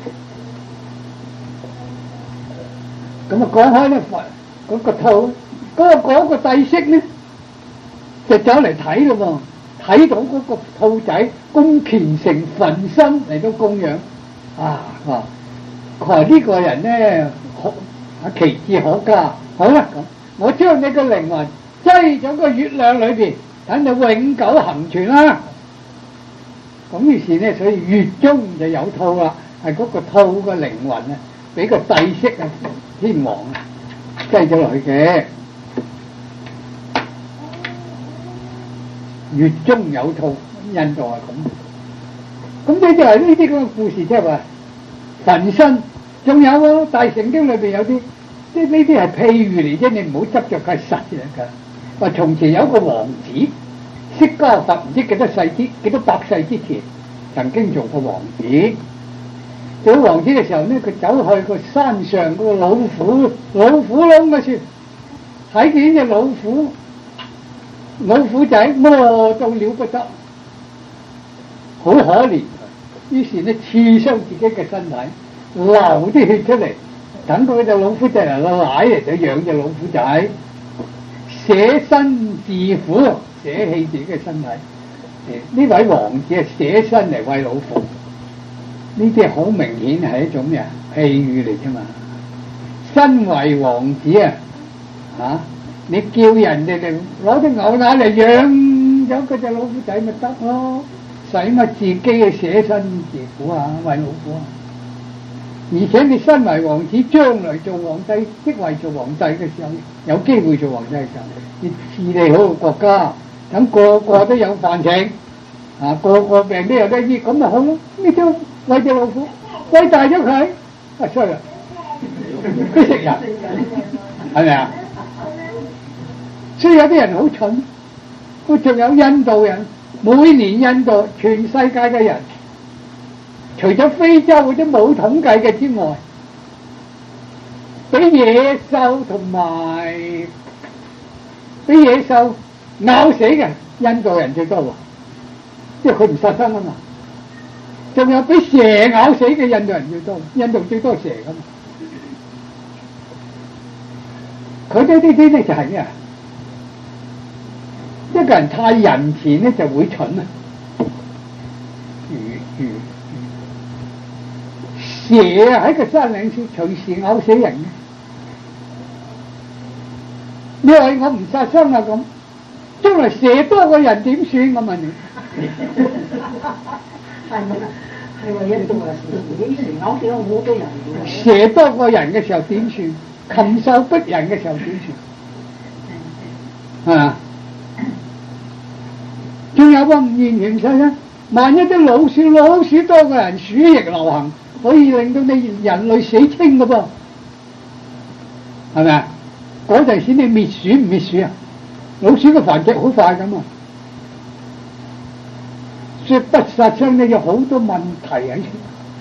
到。咁啊，講開咧佛嗰個兔。嗰、嗰個嗰個帝釋咧，就走嚟睇咯喎，睇到嗰個兔仔咁虔誠焚身嚟到供養，啊！佢話呢個人咧，可啊奇志可嘉，好啦咁，我將你個靈魂擠咗個月亮裏邊，等你永久恆存啦。咁於是咧，所以月中就有兔啦，係嗰個兔嘅靈魂啊，俾個帝釋啊天王啊擠咗落去嘅。月中有兔，印度係咁。咁呢啲係呢啲咁嘅故事，即係話焚身。仲有喎，大乘經裏邊有啲，即係呢啲係譬喻嚟啫，你唔好執着佢實嘅㗎。話從前有一個王子，釋迦佛唔知幾多世之幾多百世之前，曾經做過王子。做王子嘅時候呢，佢走去個山上嗰個老虎老虎窿嘅處，睇見隻老虎。老虎仔餓到了不得，好可憐，於是呢刺傷自己嘅身體，流啲血出嚟，等到嗰隻老虎仔嚟個奶嚟就養隻老虎仔，捨身自苦，捨棄自己嘅身體。呢位王子係捨身嚟餵老虎，呢啲好明顯係一種咩啊？譬喻嚟啫嘛。身為王子啊，嚇！你叫人哋嚟攞啲牛奶嚟養咗嗰隻老虎仔咪得咯，使乜自己去捨身自苦啊？餵老虎啊！而且你身為王子，將來做皇帝，即為做皇帝嘅時候，有機會做皇帝嘅時候，你治理好個國家，等個個都有飯食，啊個個病都有得醫，咁咪好咯。呢啲餵隻老虎，餵大咗佢，啊衰啦，佢食人，係咪啊？所以有啲人好蠢，佢仲有印度人，每年印度全世界嘅人， 除咗非洲嗰啲冇統計嘅之外，俾野獸同埋俾野獸咬死嘅印度人最多喎，即係佢唔殺生啊嘛。仲有俾蛇咬死嘅印度人最多，印度最多蛇噶嘛。佢呢啲啲咧就係咩啊？一個人太仁慈咧就會蠢啊！魚魚蛇啊喺個山嶺處隨時咬死人嘅。你話我唔殺生啊咁，將來蛇多過人點算？我問你。 係咪？係為一度啊！以前咬死好多人嘅。 蛇多過人嘅時候點算？禽獸逼人嘅時候點算？啊！仲有個唔完全細咧，萬一啲老鼠老鼠多過人，鼠疫流行，可以令到你人類死清嘅噃，係咪啊？嗰陣時你滅鼠唔滅鼠啊？老鼠嘅繁殖好快噶嘛，所以不殺生咧有好多問題喺處。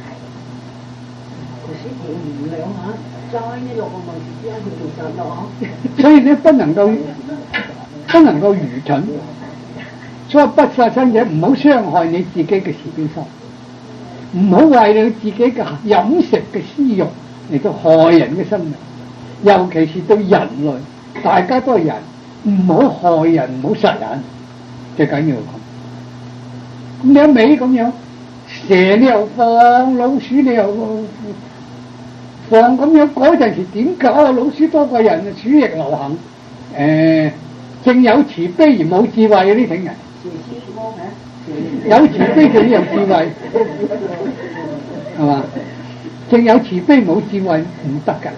所以咧不能夠不能夠愚蠢。所以不殺生者唔好傷害你自己嘅慈悲心，唔好為你自己嘅飲食嘅私欲嚟到害人嘅生命，尤其是對人類，大家都係人，唔好害人，唔好殺人，最緊要咁。咁你一味咁樣，蛇你又放，老鼠你又放，咁樣嗰陣時點搞啊？老鼠多過人，鼠疫流行，誒、呃，正有慈悲而冇智慧嘅呢種人。有慈悲就有智慧，係嘛？正有慈悲冇智慧唔得㗎。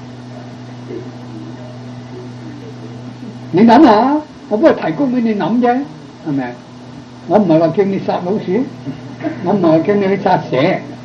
你諗下，我不過提供俾你諗啫，係咪？我唔係話叫你殺老鼠，我唔係話叫你去殺蛇。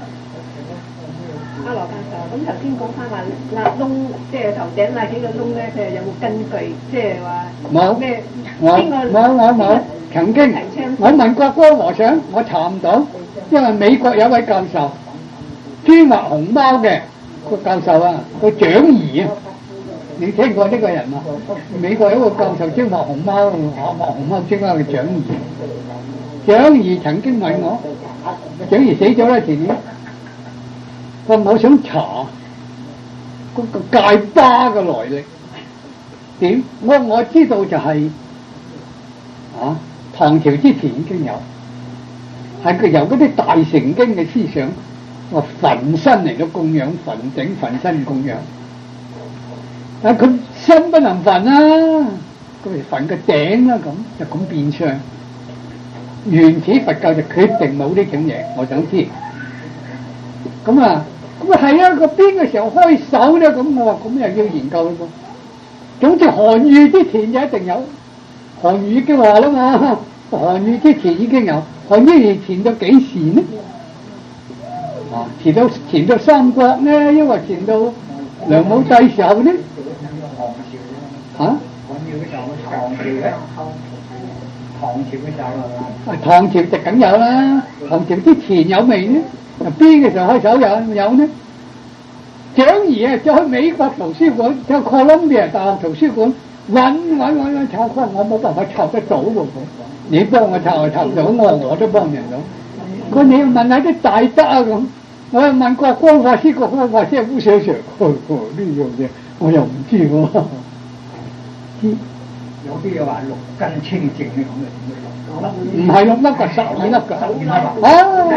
阿羅教授，咁頭先講翻話揦窿，即係頭頂揦幾個窿咧，佢有冇根據？即係話冇咩？ 我我我冇曾經，我問國光和尚，我查唔到，因為美國有位教授專畫熊貓嘅個教授啊，個蔣儀啊，你聽過呢個人嘛？美國有一個教授專畫熊貓，畫熊貓專畫嘅蔣儀。蔣儀曾經問我，蔣儀死咗啦前年，我我想查嗰個戒疤嘅來歷點，我我知道就係、是、啊。唐朝之前已經有，係佢由嗰啲大乘經嘅思想，話焚身嚟到供養，焚頂焚身供養。但係佢身不能焚啊，佢咪焚個頂啦，咁就咁變相。原始佛教就決定冇呢種嘢，我想知。咁啊，咁啊係啊，個邊嘅時候開手咧？咁我話咁又要研究咯噃。總之韓愈之前就一定有。韓愈已經話啦嘛，韓愈之前已經有，韓愈前到幾時呢？啊，前到前到三國呢，抑或前到梁武帝時候呢？嚇？韓愈嘅時候，唐朝咧，唐朝嘅時候啊，唐朝就梗有啦，唐朝之前有未呢？邊嘅時候開手有有呢？蔣儀啊，就去美國圖書館，就哥倫比亞大學圖書館。揾揾揾揾抄翻，我冇辦法抄得到喎。你幫我抄就抄唔到，我我都幫人到。佢你要問下啲大德啊咁，我又問國光法師，國光法師烏小常，呢樣嘢我又唔知喎。知有啲又話六根清淨咧咁嘅，唔係六粒㗎，十二粒㗎。哦，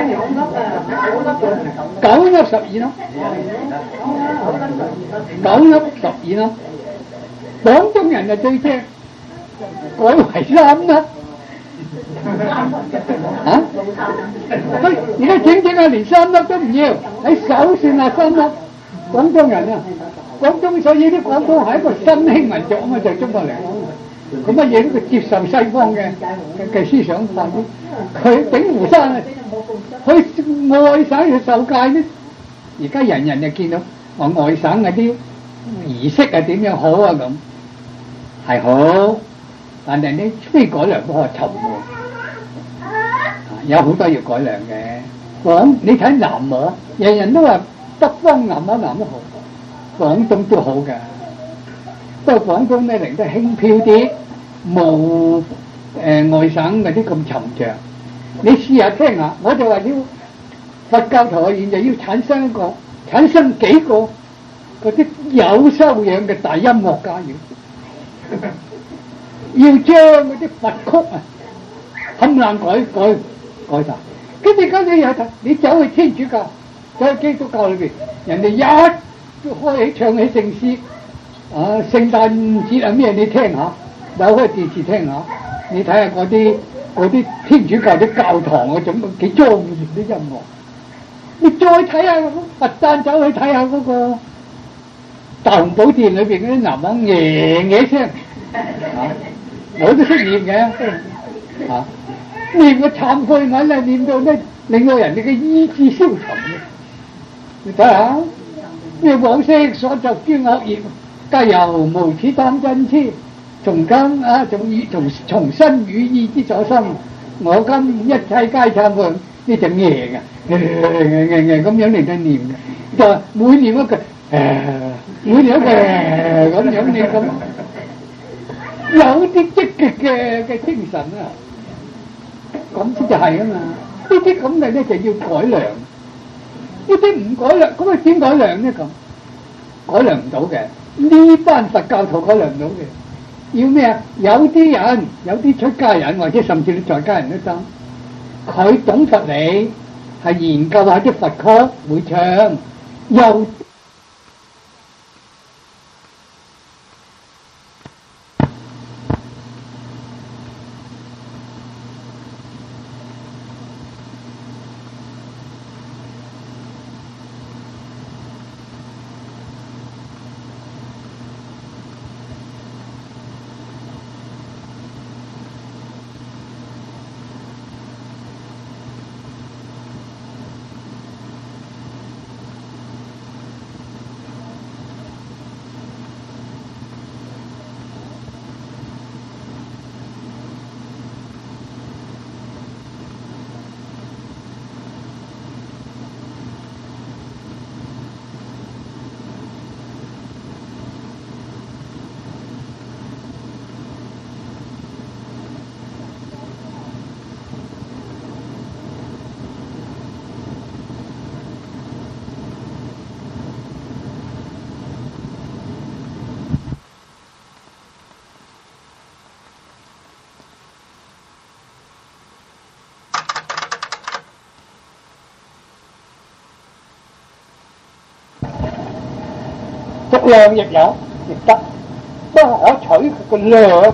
九粒十二粒，九粒十二粒。廣東人就最精，改為三粒。啊！佢而家整整下連三粒都唔要，喺手算下三粒。廣東人啊，廣東所以啲廣東係一個新興民族啊嘛，就係中國嚟。佢乜嘢都佢接受西方嘅嘅思想法啲。佢鼎湖山啊，去外省去受戒咧。而家人人就見到話外省嗰啲儀式係點樣好啊咁。係好，但係你非改良不可尋喎，有好多要改良嘅。 廣你睇南無，人人都話北方南無南無好，廣東都好嘅。不過廣東咧嚟得輕飄啲，冇誒、呃、外省嗰啲咁沉着。你試下聽下，我就話要佛教徒嘅現在要產生一個產生幾個嗰啲有修養嘅大音樂家要，要將嗰啲佛曲啊冚唪唥改改改晒。跟住跟住有睇，你走去天主教，走去基督教裏邊，人哋一開起唱起聖詩，啊聖誕節啊咩，你聽下，扭開電視聽下，你睇下嗰啲嗰啲天主教啲教堂嗰種幾莊嚴啲音樂。你再睇下佛誕，走去睇下嗰個大雄寶殿裏邊嗰啲男人嘢嘢聲，啊，我都識念嘅，啊。念個懺悔文啊，念到咧令到人哋嘅意志消沉嘅。你睇下咩往昔所作諸惡業，皆由無始貪嗔癡，從今啊從意從從身語意之所生，我今一切皆懺悔，呢隻嘢嘅，咁樣嚟到念嘅，就係每念一句，誒、呃、每念一句咁樣你咁有啲積極嘅嘅精神啊！咁先就係啊嘛，呢啲咁嘅咧就要改良，呢啲唔改良，咁啊點改良咧？咁改良唔到嘅，呢班佛教徒改良唔到嘅，要咩啊？有啲人，有啲出家人或者甚至你在家人都得，佢懂佛理，係研究下啲佛曲會唱，又質量亦有，亦得，不可取佢個量。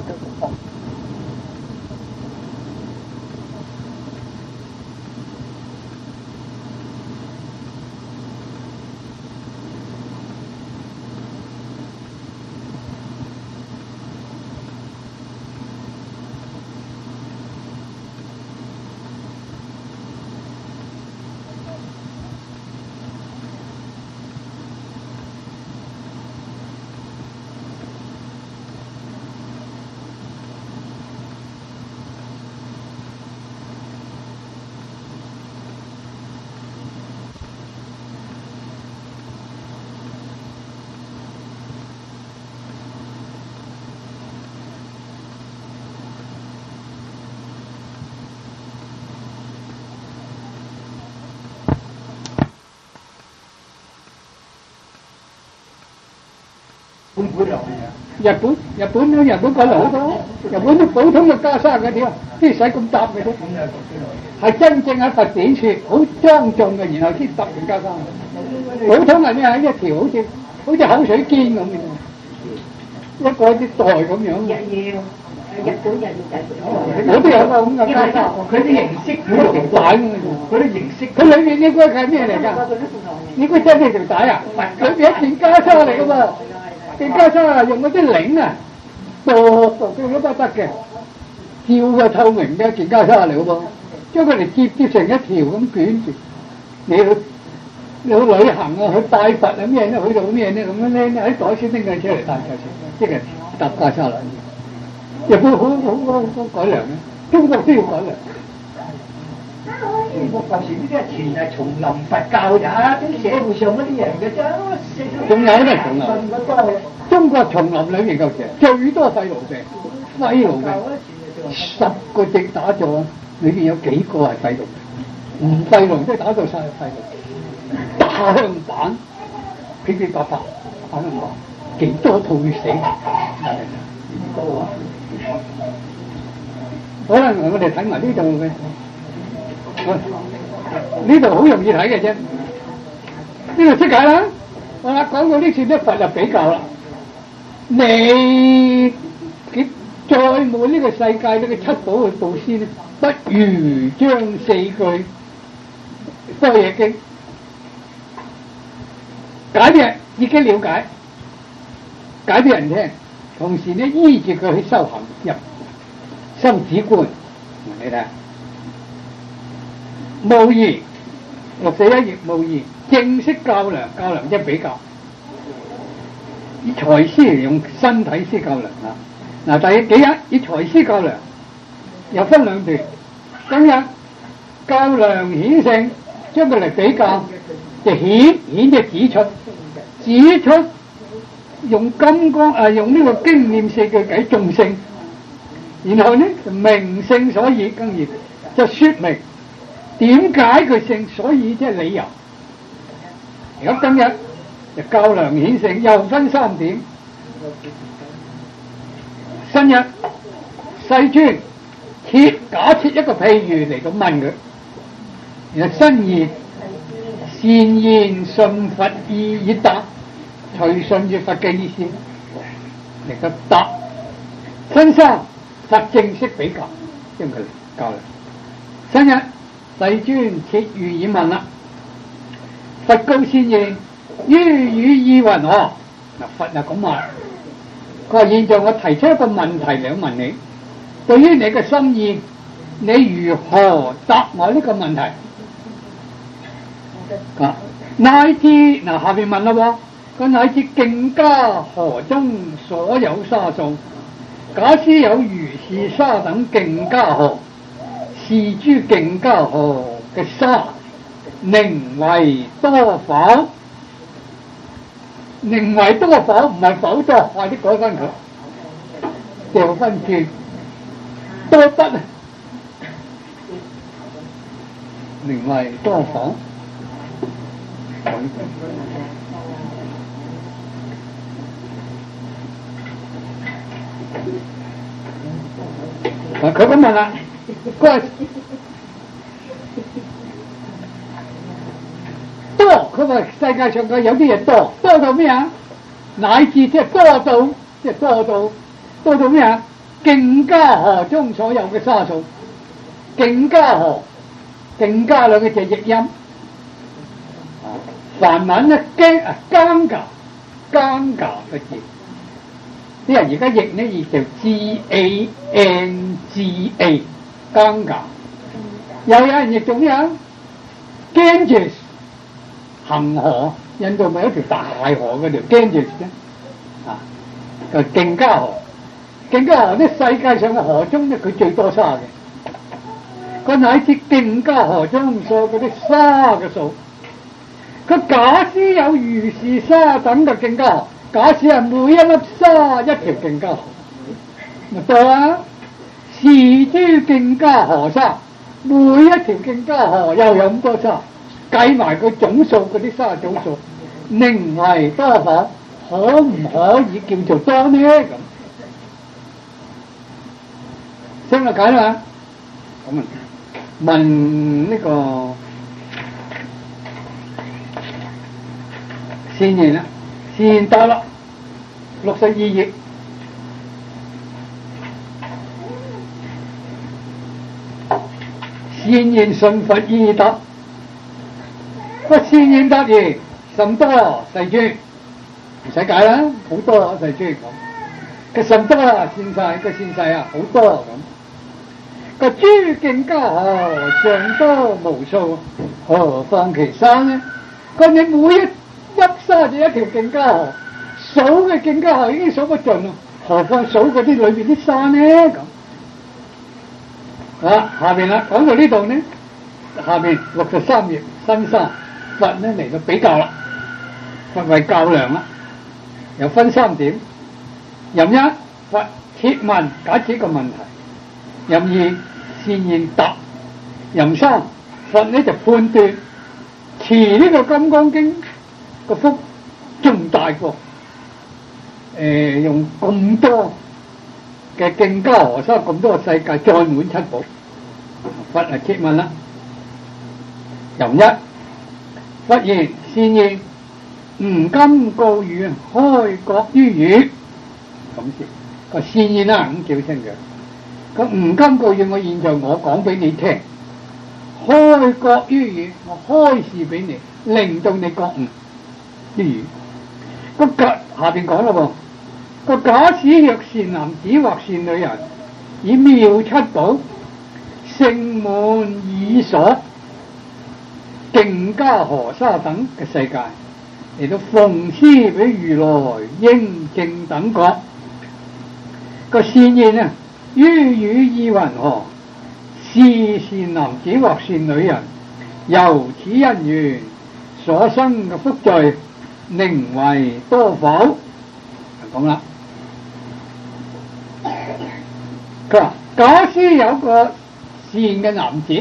日本日本咧，日本改良好多，日本啲普通嘅袈裟嗰啲啊，邊使咁搭嘅啫？係真正喺佛典處好莊重嘅，然後先搭完袈裟。普通係咩啊？一條好似好似口水肩咁嘅，一個啲袋咁樣。 日要日本人仔， 我都有個咁嘅袈裟， 佢啲形式好條帶咁嘅啫。 佢啲形式， 佢裏面應該係咩嚟㗎？應該真係條帶啊！裏邊一件袈裟嚟㗎喎。件袈裟啊，用嗰啲鈴啊，度度都都得嘅，跳嘅透明嘅一件袈裟嚟嘅噃，將佢哋接接成一條咁捲住。你去你去旅行啊，去拜佛啊咩咧，去到咩咧咁樣咧，喺袋先拎佢出嚟帶出嚟，即係搭袈裟嚟。日本好好好好改良嘅，中國都要改良。 我舊時呢啲係全係叢林佛教咋，啲社會上嗰啲人嘅啫。仲有咧，仲有中國叢林裏面舊時最多廢癆嘅，廢癆嘅十個隻打咗，裏邊有幾個係廢癆嘅？唔廢癆即係打到晒廢癆。打香板，噼噼啪啪打香板，幾多套血死？多啊！好啦，我哋睇埋呢度嘅。呢度好容易睇嘅啫，呢度識解啦。好啦，講到呢次咧，佛就比較啦。你再冇呢個世界呢個七寶去布施咧，不如將四句《般若經》解嘅已經了解，解俾人聽，同時咧依住佢去修行入心止觀，你睇。無疑六四一頁無疑正式較量，較量即係比較，以財師嚟用身體師較量啊！嗱，第幾日以財師較量，又分兩段。今日較量顯性，將佢嚟比較，就顯顯就指出，指出用金剛啊，用呢個經驗四句偈眾性，然後呢就明性所以更然就說明。點解佢性？所以即係理由。而家今日就較量顯性，又分三點。新日世尊設假設一個譬喻嚟到問佢，然後新言善言順佛意以答，隨順住佛嘅意思嚟到答。新三佛正式比較，將佢較量。新日。世尊設喻以問啦，佛告善言：於汝意云何？嗱，佛就咁話，佢話現在我提出一個問題嚟問你，對於你嘅心意，你如何答我呢個問題？啊，乃至嗱下邊問啦喎，個乃至徑伽河中所有沙數，假使有如是沙等徑伽河。是諸徑伽河嘅沙，寧為多否？寧為多否？唔係否多，快啲改翻佢，掉翻轉，多不啊？寧為多否？嗱，佢咁問啦。佢話多，佢話世界上嘅有啲嘢多，多到咩啊？乃至即係多到，即係多到多到咩啊？徑伽河中所有嘅沙數，徑伽河，徑伽兩個字譯音，梵文咧經啊耕噶，耕噶嘅字，啲人而家譯呢譯就 G A N G A。耕噶，又有人亦做咩啊 ？Ganges 恒河，印度咪有一條大河嗰條 Ganges 啫，啊，就徑伽河。徑伽河咧，世界上嘅河中咧，佢最多沙嘅。個乃至徑伽河中所嗰啲沙嘅數，佢假使有如是沙等嘅徑伽河，假使係每一粒沙一條徑伽河，咪多啊！是諸徑伽河沙，每一條徑伽河又有咁多沙，計埋個總數嗰啲沙總數，寧為多否？可唔可以叫做多呢？咁，聽得解啦嘛？咁啊，問呢個善言啦，善言答啦，六十二頁。善言順佛意答，個善言答言甚多世尊，唔使解啦，好多啊世尊咁。個甚多啊，善世個善世啊，好多咁。個諸徑伽河尚多無數，何況其沙呢？個你每一粒沙就一條徑伽河，數嘅徑伽河已經數不盡咯，何況數嗰啲裏邊啲沙呢？咁。啊，下邊啦，講到呢度呢， 下面六十三頁新三，佛咧嚟到比較啦，佛為較量啦，又分三點。任一，佛設問解決個問題；任二，善現答；任三，佛呢就判斷。持呢個《金剛經》個福仲大過誒、呃、用咁多嘅經家河沙咁多個世界載滿七寶。佛係設問啦。任一，佛言：善現，吾今告汝開覺於汝。咁先個善現啦，咁叫聲嘅。咁吾今告汝，我現在我講俾你聽。開覺於汝，我開示俾你，令到你覺悟於汝。個假下邊講咯喎，個假使若善男子或善女人，以妙七寶盛滿已所、淨迦河沙等嘅世界嚟到奉施俾如來應正等覺，個善現啊，於汝意云何？是善男子或善女人，由此因緣所生嘅福罪，寧為多否？就講啦。佢話：假使有個善嘅男子，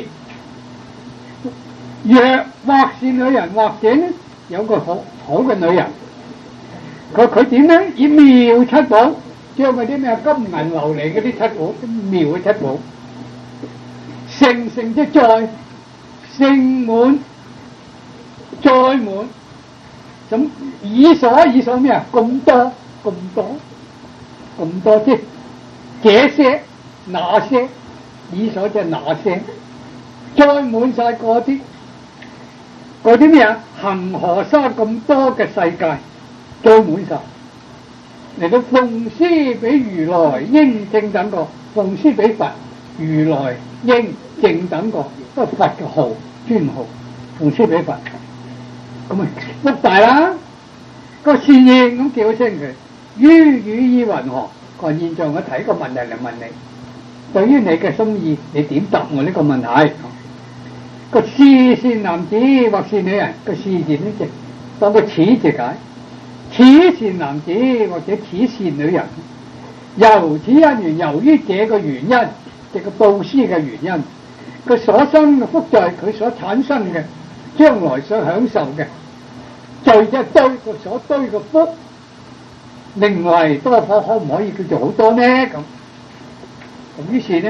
若或善女人，或者呢有個好好嘅女人，佢佢點呢？以妙七寶，將嗰啲咩金銀琉璃嗰啲七寶，妙嘅七寶。盛盛即載，盛滿載滿，咁以所以所咩啊？咁多咁多咁多即這些那些，以所即係那些，載滿晒嗰啲嗰啲咩啊？恒河沙咁多嘅世界，載滿晒嚟到奉施俾如來應正等覺，奉施俾佛如來應正等覺，都係佛嘅號專號，奉施俾佛，咁咪福大啦。個善現咁叫聲佢，於汝意云何？佢現在我提個問題嚟問你，對於你嘅心意，你點答我呢個問題？個是善男子或善女人，個是字呢就當個此字解，此善男子或者此善女人，由此因緣，由於這個原因，即個布施嘅原因，佢所生嘅福罪，佢所產生嘅將來所享受嘅罪一堆，佢所堆嘅福，寧為多否？可唔可以叫做好多呢？咁咁於是呢，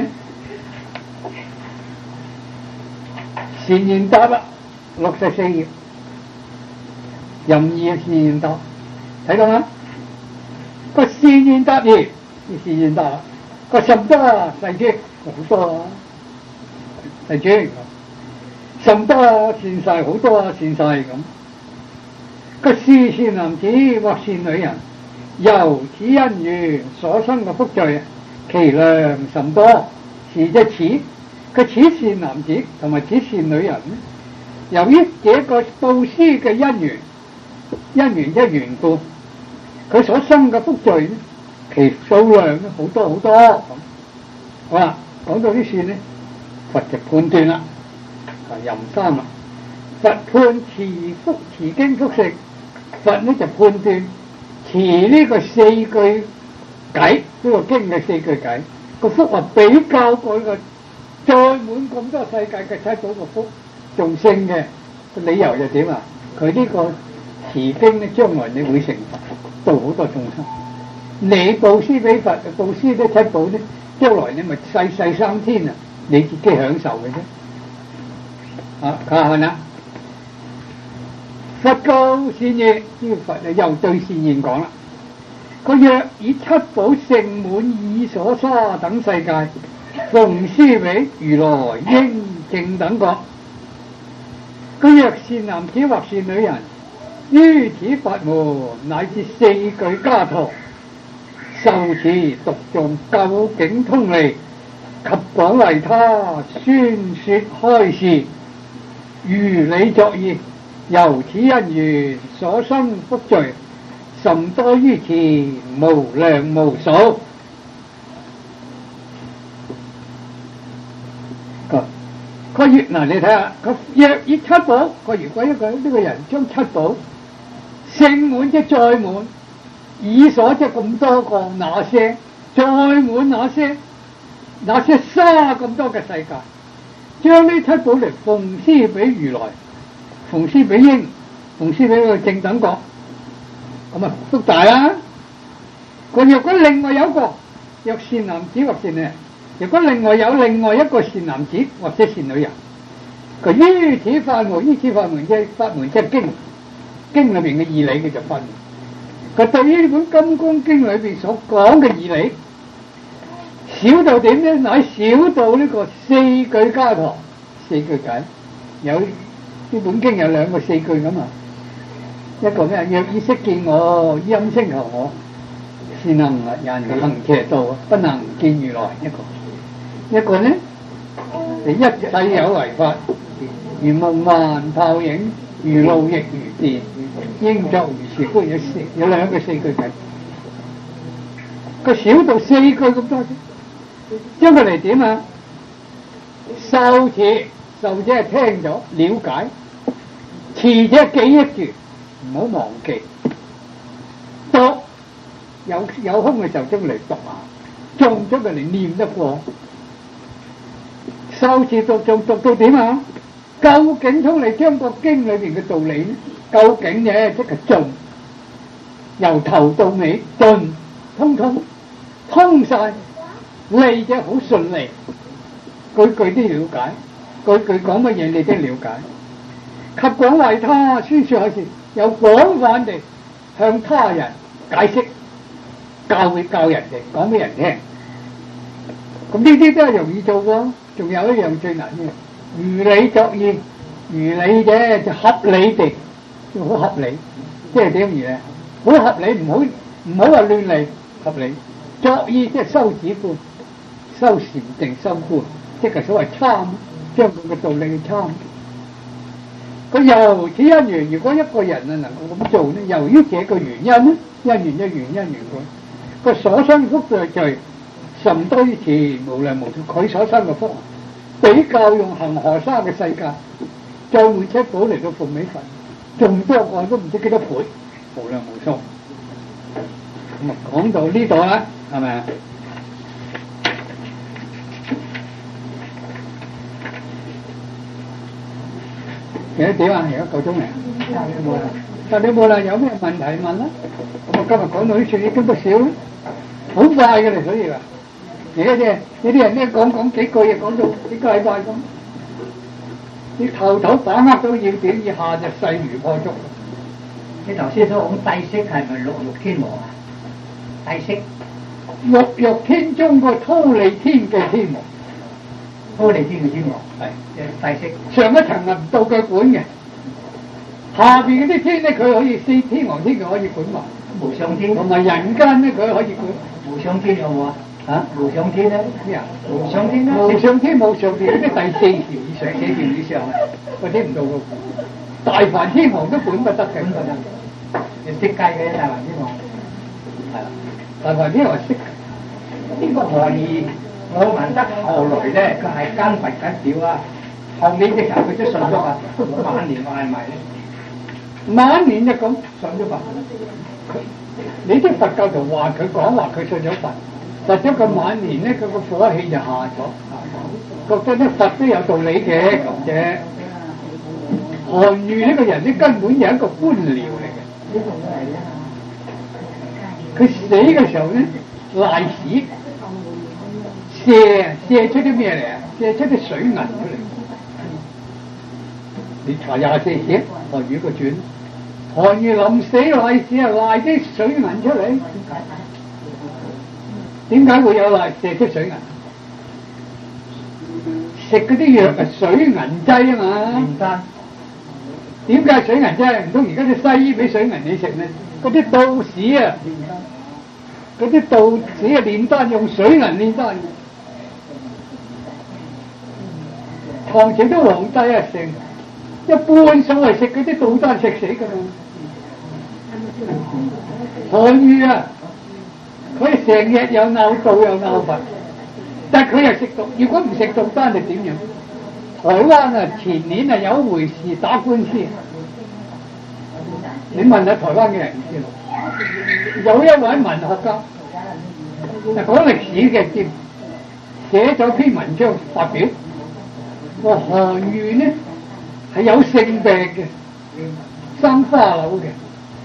善現答啦，六十四頁，任二善現答，睇到嗎？個善現答義，善現答個甚多啊，世尊好多啊，世尊甚多啊，善逝好多啊，善逝咁。個是善男子或善女人，由此因緣所生嘅福罪，其量甚多。是即此個此善男子同埋此善女人，由於這個布施嘅因緣，因緣即緣故，佢所生嘅福罪，其數量都好多好多。咁好啦，講到呢處呢，佛就判斷啦，任三啦，佛判持福持經福食。佛呢就判斷持呢個四句偈，呢、這個經嘅四句偈個福啊，比較過個載滿咁多世界嘅七寶個福仲勝嘅。個理由就點啊？佢呢個持經呢，將來你會成佛，度好多眾生。你布施俾佛，布施啲七寶呢，將來你咪世世生天啊！你自己享受嘅啫。啊，睇下啦。佛告善現，呢個佛啊又對善現講啦。佢若以七寶盛滿已所沙等世界，奉施俾如來應正等覺。佢若善男子或善女人，於此法門乃至四句伽陀，受持讀誦究竟通利，及廣為他宣說開示，如理作意。由此因緣所生福罪，甚多於前，無量無數。佢個月嗱，你睇下個若以七寶，個如果一個呢個人將七寶盛滿即載滿，以所即咁多個那些載滿那些那些沙咁多嘅世界，將呢七寶嚟奉施俾如來，奉施俾應，奉施俾個正等國，咁啊福大啦。佢若果另外有一個若善男子或善女人，如果另外有另外一個善男子或者善女人，佢於此法門，於此法門即係法門即係經，經裏邊嘅義理佢就分。佢對於呢本金剛經裏邊所講嘅義理，少到點咧？乃少到呢個四句加堂，四句偈。有呢本經有兩個四句咁啊，一個咩？若意識見我，音聲求我，善能人行邪道，不能見如來。一個，一個呢？你一切有為法，如夢幻泡影，如露亦如電，應作如是觀。有四有兩個四句偈，佢少到四句咁多啫。將佢嚟點啊？受持，受者係聽咗了解，持者記憶住，唔好忘記。讀有有空嘅時候將佢嚟讀下，中咗佢嚟念得過。受持讀仲讀到點啊？究竟通嚟將個經裏邊嘅道理呢？究竟嘅即係盡，由頭到尾盡，通通通晒。利者好順利，句句都了解，句句講乜嘢你都了解。及廣為他宣說開示，有廣泛地向他人解釋，教會教人哋講俾人聽。咁呢啲都係容易做喎。仲有一樣最難嘅，如理作義，如理嘅就合理地，要好合理，即係點嘢？好合理，唔好唔好話亂嚟，合理。作義即係修止觀。修禪定修觀，即係所謂參，將佢嘅道理去參。佢由此因緣，如果一個人啊能夠咁做呢，由於這個原因呢，因緣一緣因緣佢，個所生福罪罪甚多於前無量無數，佢所生嘅福比較用恒河沙嘅世界，再換七寶嚟到奉美佛，仲多過都唔知幾多倍，無量無數。咁啊講到呢度啦，係咪啊？幾多點啊？而家夠鐘嚟，冇啦，但你冇啦，有咩問題問啦？咁我今日講到呢處已經不少啦，好快嘅嚟，所以話而家即係呢啲人咧講講幾句嘢，講到幾個禮拜咁，你頭頭把握到要點，以下就勢如破竹。 你頭先所講帝釋係咪六欲天王啊？帝釋六欲天中個忉利天嘅天王。 忉利天嘅天王係帝釋， 上一層係唔到佢管嘅，下邊嗰啲天咧佢可以四天王天佢可以管埋， 無上天同埋人間咧佢可以管。 無上天有冇啊？ 嚇， 無上天咧咩啊？ 無上天咧， 無上天冇上邊嗰啲第四條以上、四條以上啊，嗰啲唔到佢管。大梵天王都管不得嘅， 管不得。你識計嘅大梵天王， 係啦，大梵天王識呢個何以？我聞得後來咧，佢係跟佛緊屌啊！後面嘅時候佢都信咗啊，晚年話係咪咧？ 晚年就咁信咗佛。 你啲佛教徒話佢講話佢信咗佛，實質佢晚年咧佢個火氣就下咗，覺得咧佛都有道理嘅咁啫。韓愈呢個人咧根本就係一個官僚嚟嘅，佢死嘅時候咧賴屎。射射出啲咩嚟啊？射出啲水銀出嚟。你查廿四節韓愈個傳，韓愈臨死賴屎啊，賴啲水銀出嚟。點解會有賴射出水銀？食嗰啲藥係水銀劑啊嘛。 唔得。 點解水銀劑？唔通而家啲西醫俾水銀你食咩？嗰啲道士啊，嗰啲道士啊煉丹用水銀煉丹。唐朝啲皇帝啊，成一半數係食嗰啲道丹食死㗎嘛。韓愈啊，佢成日又鬧道又鬧佛，但佢又食毒。如果唔食道丹，就點樣？ 台灣啊，前年啊有一回事打官司，你問下台灣嘅人知道，有一位文學家，係講歷史嘅兼寫咗篇文章發表，話韓愈呢係有性病嘅，生花柳嘅。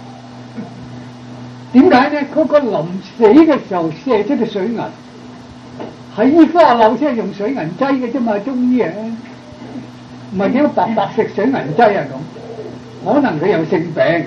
點解呢？嗰個臨死嘅時候射出嘅水銀，係醫花柳先係用水銀劑嘅啫嘛，中醫啊，唔係點白白食水銀劑啊咁，可能佢有性病咁。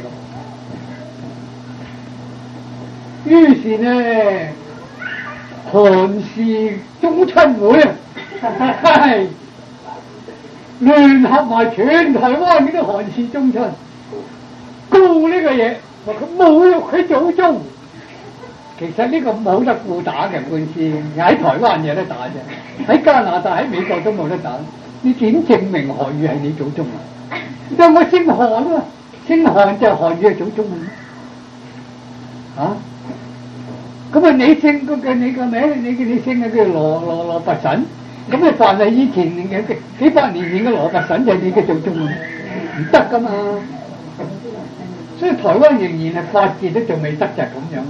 於是呢，韓氏宗親會啊，係聯合埋全台灣嗰啲韓氏宗親告呢個嘢。話佢侮辱佢祖宗，其實呢個冇得互打嘅官司，喺台灣有得打啫，喺加拿大、喺美國都冇得打。你點證明韓愈係你祖宗啊？因為我姓韓啊，姓韓就係韓愈係祖宗啊！咁啊，你姓嗰個你個名，你你姓啊叫羅羅羅拔臣，咁你凡係以前嘅幾百年前嘅羅拔臣就係你嘅祖宗啊，唔得噶嘛！所以台灣仍然係法治都仲未得就係咁樣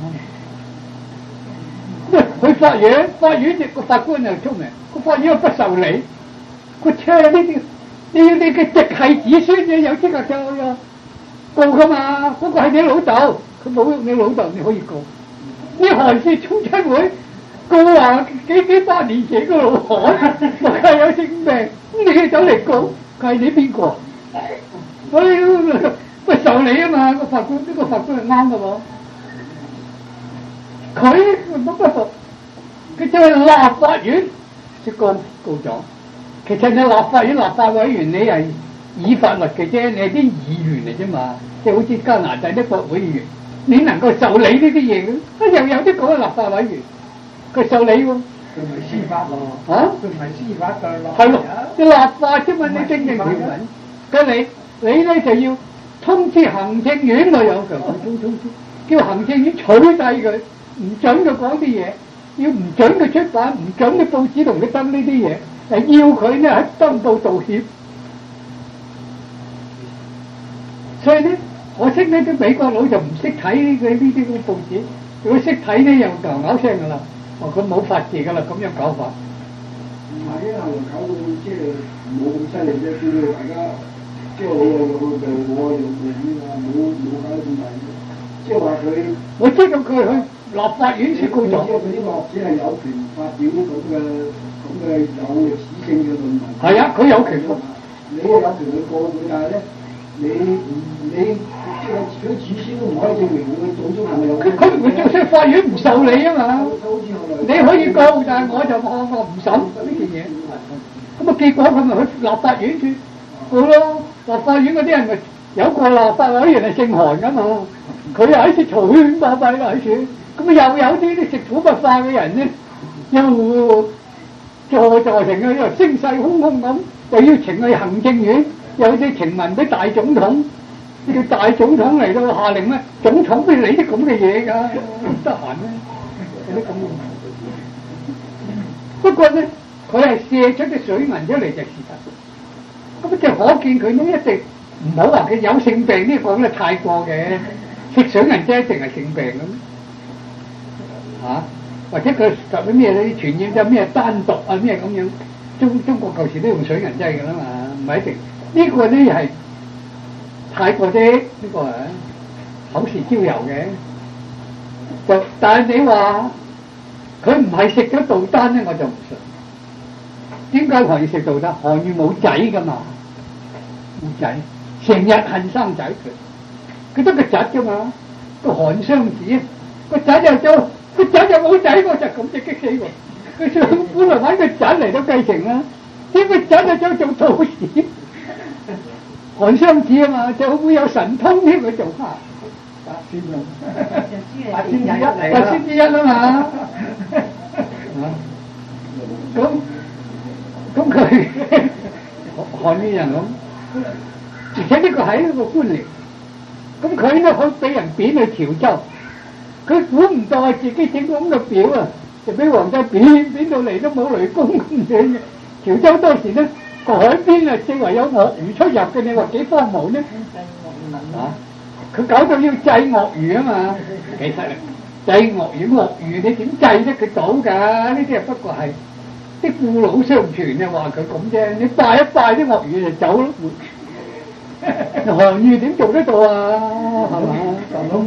咯。去法院，法院個法官又聰明，個法院又不受理，佢車呢啲你你嘅直系子孫嘅有資格就有告噶嘛？嗰、那個係你老豆，佢侮辱你老豆，你可以告。呢韓氏宗親會告話幾幾百年前個老韓話係有性病，你走嚟告，佢係你邊個？所以不受理啊嘛，個法官呢、這個法官係啱嘅喎，佢乜不服，佢就係立法院即告告咗。其實你立法院立法委員你係議法律嘅啫，你係啲議員嚟啫嘛，即係好似加拿大啲國會議員，你能夠受理呢啲嘢嘅？又有啲講嘅立法委員，佢受理喎。 佢唔係司法喎。 啊？ 佢唔係司法嘅咯。 係咯，你立法啫嘛，你正正條文，咁你你咧就要。通知行政院都有強通通知，叫行政院取締佢，唔准佢講啲嘢，要唔准佢出版，唔准啲報紙同佢登呢啲嘢，誒要佢咧喺登報道歉。所以咧，我識呢啲美國佬就唔識睇呢佢呢啲咁報紙，如果識睇咧又吭吭聲噶啦，哦佢冇法治噶啦，咁樣搞法。 唔係啊，搞到即係冇咁犀利啫，叫大家。即係你又用去做，我又用啊，冇冇搞得咁大嘅。即係話佢， 我知道佢去立法院説告狀。 佢啲學者係有權發表咁嘅咁嘅有歷史性嘅論文。 係啊，佢有權。 你又有權去告佢，但係咧，你你即係佢祖先都唔可以證明佢祖宗係咪有。佢佢唔會做，所以法院唔受理啊嘛。你可以告，但係我就我我唔審呢件嘢。咁啊，結果佢咪去立法院處告咯。立法院嗰啲人咪有個立法委員係姓韓噶嘛，佢又喺處嘈喧巴閉啦喺處，咁啊又有啲啲食苦不化嘅人咧，又助助成啊，又聲勢洶洶咁，又要呈去行政院，又要呈文俾大總統，叫大總統嚟到下令咧，總統邊理啲咁嘅嘢㗎？唔得閒咩？有啲咁嘅。不過咧，佢係射出啲水銀出嚟就事實。咁就可見佢呢一定唔好話佢有性病呢講得太過嘅，食水銀劑一定係性病咁嚇、啊，或者佢及啲咩啲傳染咗咩丹毒啊咩咁樣，中中國舊時都用水銀劑㗎啦嘛，唔係一定呢、這個呢係太過啫，呢、這個係口是招油嘅，就但係你話佢唔係食咗杜丹咧，我就唔信。點解韓愈食杜丹？韓愈冇仔㗎嘛，冇仔，成日恨生仔佢，佢得個侄啫嘛，個韓湘子，個仔又做，個仔又冇仔喎，就咁就激死喎！佢想本來揾個侄嚟到繼承啦，點個侄就想做道士，韓湘子啊嘛，就會有神通添，佢做下八仙啊，八仙之一嚟八仙之一啊嘛，咁。咁佢韓愈人咁，而且呢個係一個官僚，咁佢咧可以俾人貶去潮州，佢估唔到係自己整咁嘅表啊，就俾皇帝貶貶到嚟都冇雷公咁樣嘅。潮州當時咧個海邊啊，四圍有鱷魚出入嘅，你話幾荒謬呢？啊！佢搞到要祭鱷魚啊嘛，其實祭鱷魚鱷魚你點祭得佢到㗎？呢啲啊不過係啲父老相傳嘅話佢咁啫，你拜一拜啲鱷魚就走咯。韓愈點做得到啊？係嘛？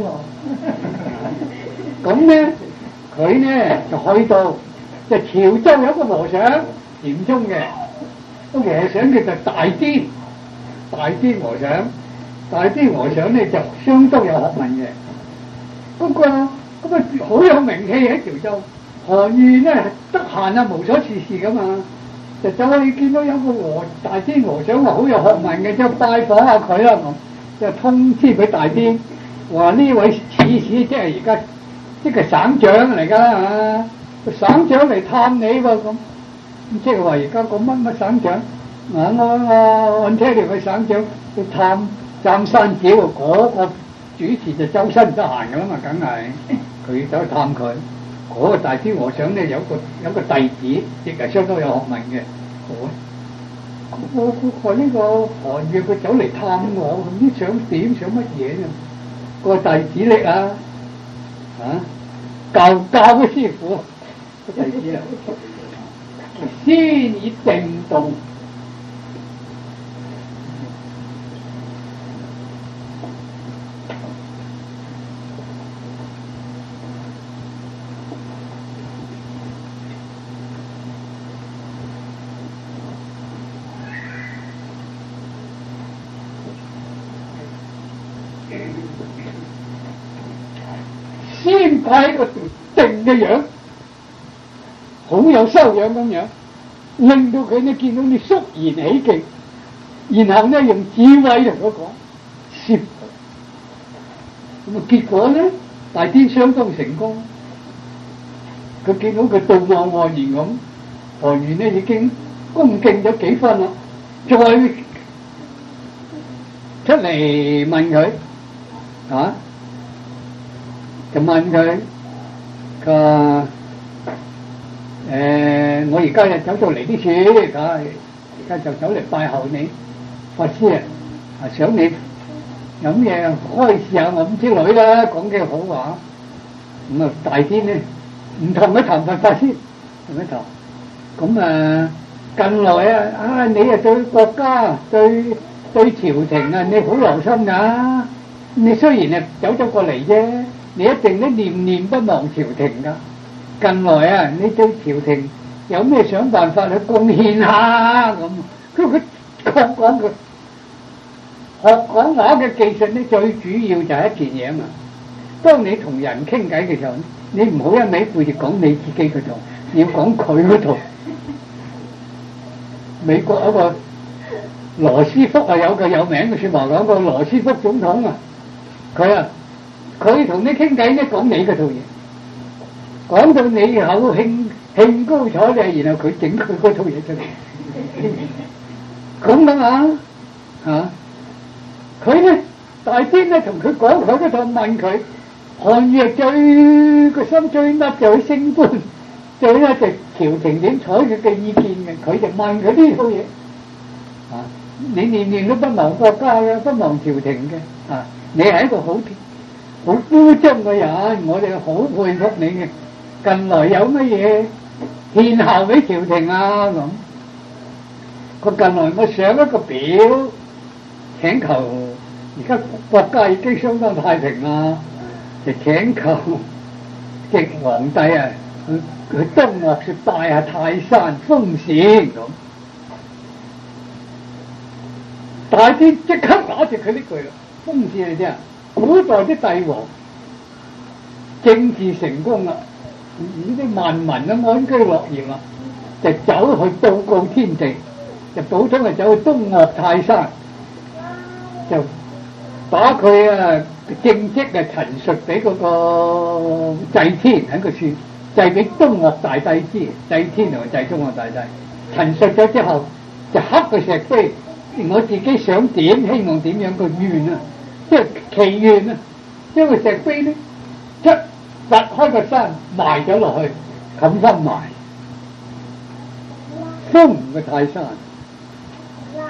咁咧，佢咧就去到就潮州有個和尚禪宗嘅，個和尚叫做大顛，大顛和尚。大顛和尚咧就相當有學問嘅，不過咁啊好有名氣喺潮州。韓愈咧得閒啊無所事事噶嘛，就走去見到有個和大顛和尚話好有學問嘅，就拜訪下佢啦咁，就通知佢大顛話呢位刺史即係而家即係省長嚟㗎啦嚇，省長嚟探你喎咁，咁即係話而家個乜乜省長，我我我按聽你個省長去探。湛山寺嗰個主持就周身唔得閒噶啦嘛，梗係佢走去探佢。嗰、那個大師和尚咧有個有個弟子，亦係相當有學問嘅。我我我呢個韓愈佢走嚟探我，唔知想點想乜嘢啊？個弟子叻啊，啊教教嘅師傅個弟子啊，先以定動。先擺個定嘅樣，好有修養咁樣，令到佢呢見到你肅然起敬，然後呢用智慧同佢講攝佢，咁啊結果呢大顛相當成功。佢見到佢道貌岸然咁，韓愈呢已經恭敬咗幾分啦，再出嚟問佢啊。就問佢，佢話誒，我而家就走到嚟呢處，啊，而家就走嚟拜候你，法師啊，啊想你有咩開示下我咁之類啦，講嘅好話。咁啊大顛呢唔同佢談佛法師，同佢談。咁啊近來啊，啊你啊對國家對對朝廷啊，你好留心㗎。你雖然啊走咗過嚟啫。你一定咧念念不忘朝廷噶。近來啊，你對朝廷有咩想辦法去貢獻下咁？佢佢講講佢學講話嘅技術咧，最主要就係一件嘢啊嘛。當你同人傾偈嘅時候，你唔好一味背住講你自己嗰度，要講佢嗰度。美國有個羅斯福啊，有個有名嘅説話講個羅斯福總統啊，佢啊。佢同你傾偈咧，講你嗰套嘢，講到你口興興高采烈，然後佢整佢嗰套嘢出嚟，咁樣啊嚇！佢咧大顛咧同佢講佢嗰套，問佢韓愈最個心最乜就去升官，最咧就朝廷點採佢嘅意見嘅，佢就問佢呢套嘢啊！你年年都不忘國家嘅，不忘朝廷嘅啊！你係一個好好孤忠嘅人，我哋好佩服你嘅。近來有乜嘢獻效俾朝廷啊？咁佢近來我上一個表，請求而家國家已經相當太平啦，就請求即皇帝啊，去去東岳去拜下泰山封禪咁。大顛即刻打住佢呢句啦，封禪你知啊？古代啲帝王政治成功啦，呢啲萬民都安居樂業啦，就走去報告天地，就普通係走去東岳泰山，就把佢啊政績啊陳述俾嗰個祭天喺個處，祭俾東岳大帝知，祭天同埋祭東岳大帝陳述咗之後，就刻個石碑，我自己想點，希望點樣個願啊！即係祈願啊！將個石碑咧，一挖開個山埋咗落去，冚翻埋，封個泰山。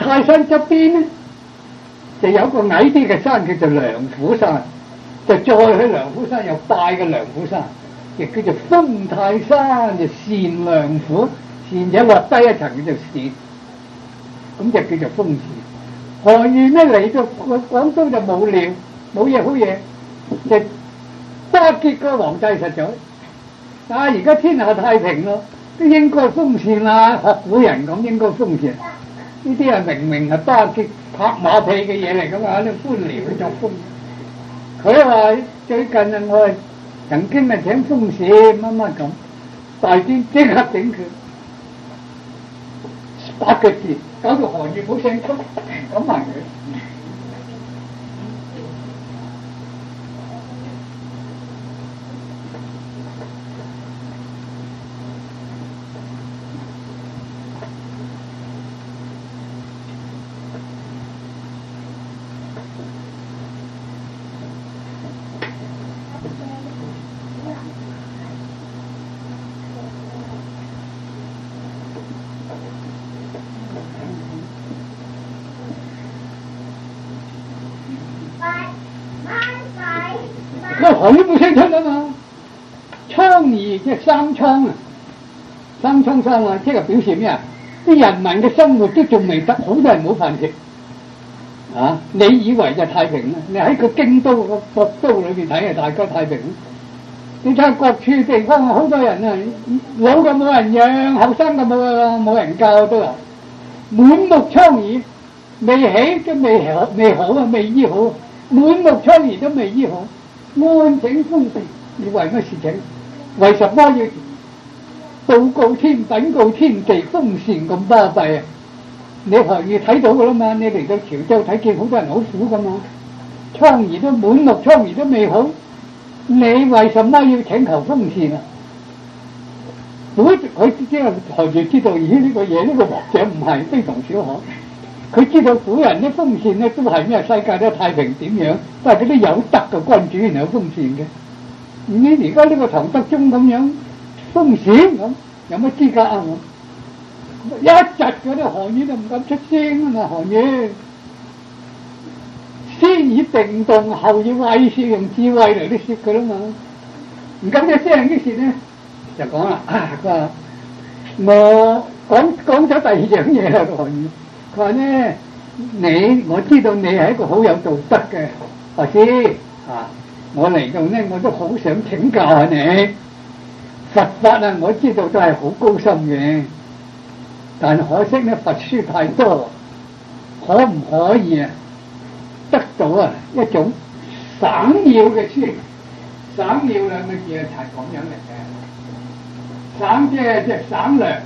泰山側邊咧，就有個矮啲嘅山叫做梁虎山，就再去梁虎山又拜嘅梁虎山，亦叫做封泰山，就善梁虎，善者落低一層叫做善，咁就叫做封善。何賢咧嚟到廣東就冇料，冇嘢好嘢，就巴結個皇帝實在。啊！而家天下太平咯，都應該封禪啦，學古人講應該封禪。呢啲係明明係巴結拍馬屁嘅嘢嚟噶嘛，啲官僚去作封。佢話最近啊，我係曾經係請封禪乜乜咁，大官即刻整佢八個字，搞到行業冇聲出，咁問佢。個行業冇聲出啊嘛，瘡痍即係生瘡啊，生瘡生啊，即係表示咩啊？啲人民嘅生活都仲未得，好多人冇飯食啊！你以為就太平啦？你喺個京都個國都裏邊睇啊，大家太平。你睇下各處地方好多人啊，老嘅冇人養，後生嘅冇冇人教都話滿目瘡痍，未起都未好，未好啊，未醫好，滿目瘡痍都未醫好。安整封禪，你為乜事情？為什麼要報告天稟告天地封禪咁巴閉啊？你何以睇到噶啦嘛？你嚟到潮州睇見好多人好苦噶嘛，瘡痍都滿目瘡痍都未好，你為什麼要請求封禪啊？佢佢即係何以知道咦呢個嘢呢、呢個或者唔係非同小可。佢知道古人啲封禪咧都係咩？世界都太平點樣，都係嗰啲有德嘅君主然後封禪嘅。你而家呢個唐德宗咁樣封禪咁，有乜資格啊？我一窒嗰啲行業就唔敢出聲啊嘛！行業先以定動，後以威懾，用智慧嚟啲説佢啦嘛。唔敢出聲於是咧就講啦，啊佢話我講講咗第二樣嘢啦，行業。佢話咧，你我知道你係一個好有道德嘅法師啊！我嚟到咧，我都好想請教下你佛法啊！我知道都係好高深嘅，但可惜咧佛書太多，可唔可以啊得到啊一種省要嘅書？省要兩個字係咁樣嚟嘅，省即係即係省略。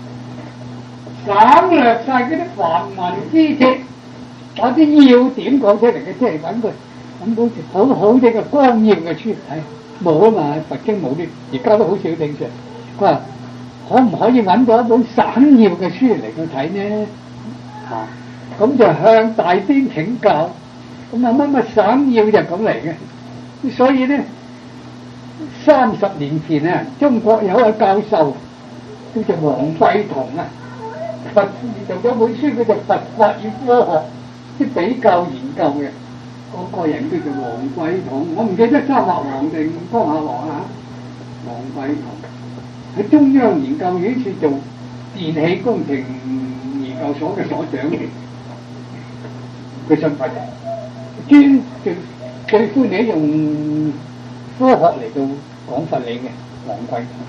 省略晒嗰啲繁文知識，把啲要點講出嚟嘅，即係揾佢揾到好好啲嘅光耀嘅書嚟睇，冇啊嘛，佛經冇啲，而家都好少正常。佢話可唔可以揾到一本省要嘅書嚟去睇呢？啊，咁就向大邊請教，咁啊乜乜省要就咁嚟嘅。所以咧，三十年前啊，中國有一個教授叫做黃貴同啊。佛做咗本書叫做《佛法與科學》，啲比較研究嘅嗰、那個人叫做黃貴同，我唔記得三華王定江夏王啊。黃貴同喺中央研究院處做電氣工程研究所嘅所長，佢信佛，專最最歡喜用科學嚟到講佛理嘅黃貴同。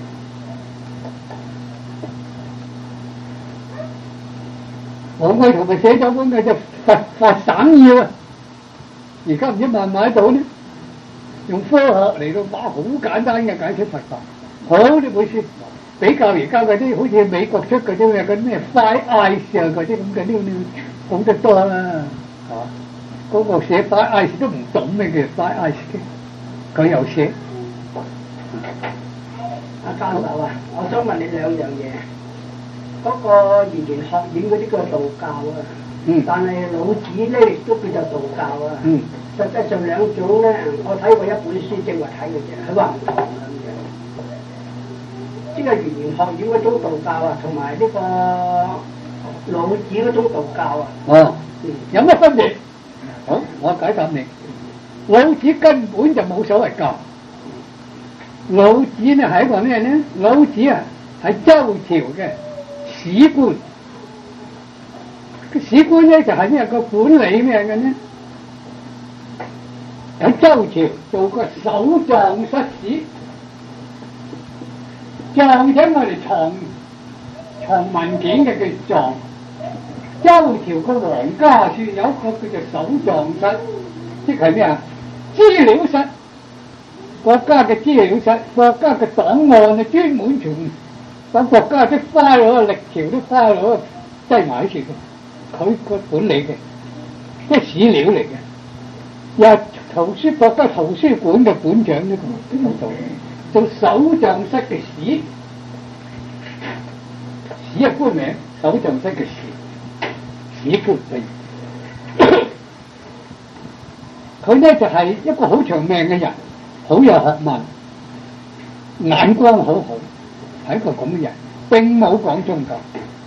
黃貴同咪寫咗本嘅就佛法省要啊，而家唔知買唔買得到呢？用科學嚟到把好簡單嘅解釋佛法，好呢本書比較而家嗰啲好似美國出嗰啲嘅嗰啲咩 Five Eyes 啊嗰啲咁嘅呢呢好得多啦，係嘛？嗰個寫 Five Eyes 都唔懂咩叫 Five Eyes 嘅，佢又寫。 阿教授啊，我想問你兩樣嘢。嗰個圓玄學院嗰啲叫道教啊，嗯、但係老子咧亦都叫做道教啊。嗯、實際上兩種咧，我睇過一本書正話睇嘅啫，佢話唔同咁樣。即係圓玄學院嗰種道教啊，同埋呢個老子嗰種道教啊。 哦，有乜分別？好，我解答你。老子根本就冇所謂教。老子呢係一個咩呢？老子啊係周朝嘅史官。個史官咧就係咩個管理咩嘅呢？喺周朝做個守藏室使，藏即我哋藏藏文件嘅叫藏。周朝個皇家處有一個叫做守藏室，即係咩啊？資料室，國家嘅資料室，國家嘅檔案啊，專門從把國家啲花攞、歷朝啲花攞擠埋喺處嘅，佢個管理嘅，即係史料嚟嘅。又圖書國家圖書館嘅館長呢個邊度做做守藏室嘅史，史係官名，守藏室嘅史，史官嚟。佢呢就係、是、一個好長命嘅人，好有學問，眼光好好，係一個咁嘅人，並冇講宗教。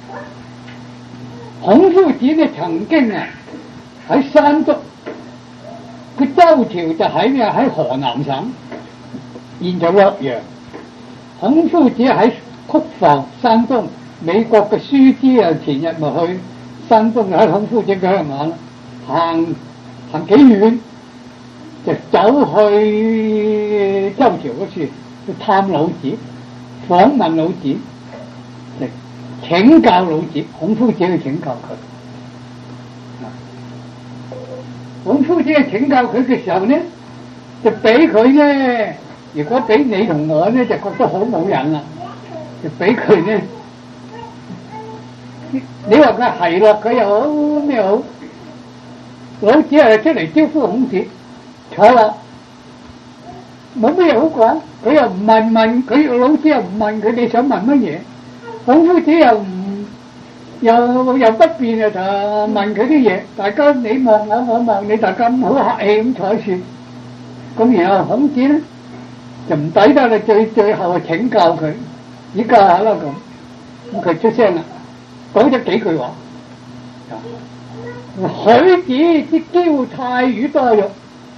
孔夫子呢曾經啊喺山東。佢周朝就喺咩？喺河南省，現在洛陽。孔夫子喺曲阜山東，美國嘅書知啊，前日咪去山東喺孔夫子嘅鄉下啦，行行幾遠就走去周朝嗰處去探老子，訪問老子，嚟請教老子。孔夫子去請教佢。孔夫子去請教佢嘅時候呢，就俾佢呢，如果俾你同我呢，就覺得好冇癮啦，就俾佢呢，你話佢係落佢又好咩好？老子係出嚟招呼孔子，坐落冇咩好講，佢又唔問問佢，老子又唔問佢你想問乜嘢，孔夫子又唔。又又不便啊！就問佢啲嘢，大家你望我，我望你，大家好客氣咁坐住。咁然後孔子咧就唔抵得啦，最最後請教佢，指教下啦咁。咁佢出聲啦，講咗幾句話。許子之驕泰與多欲，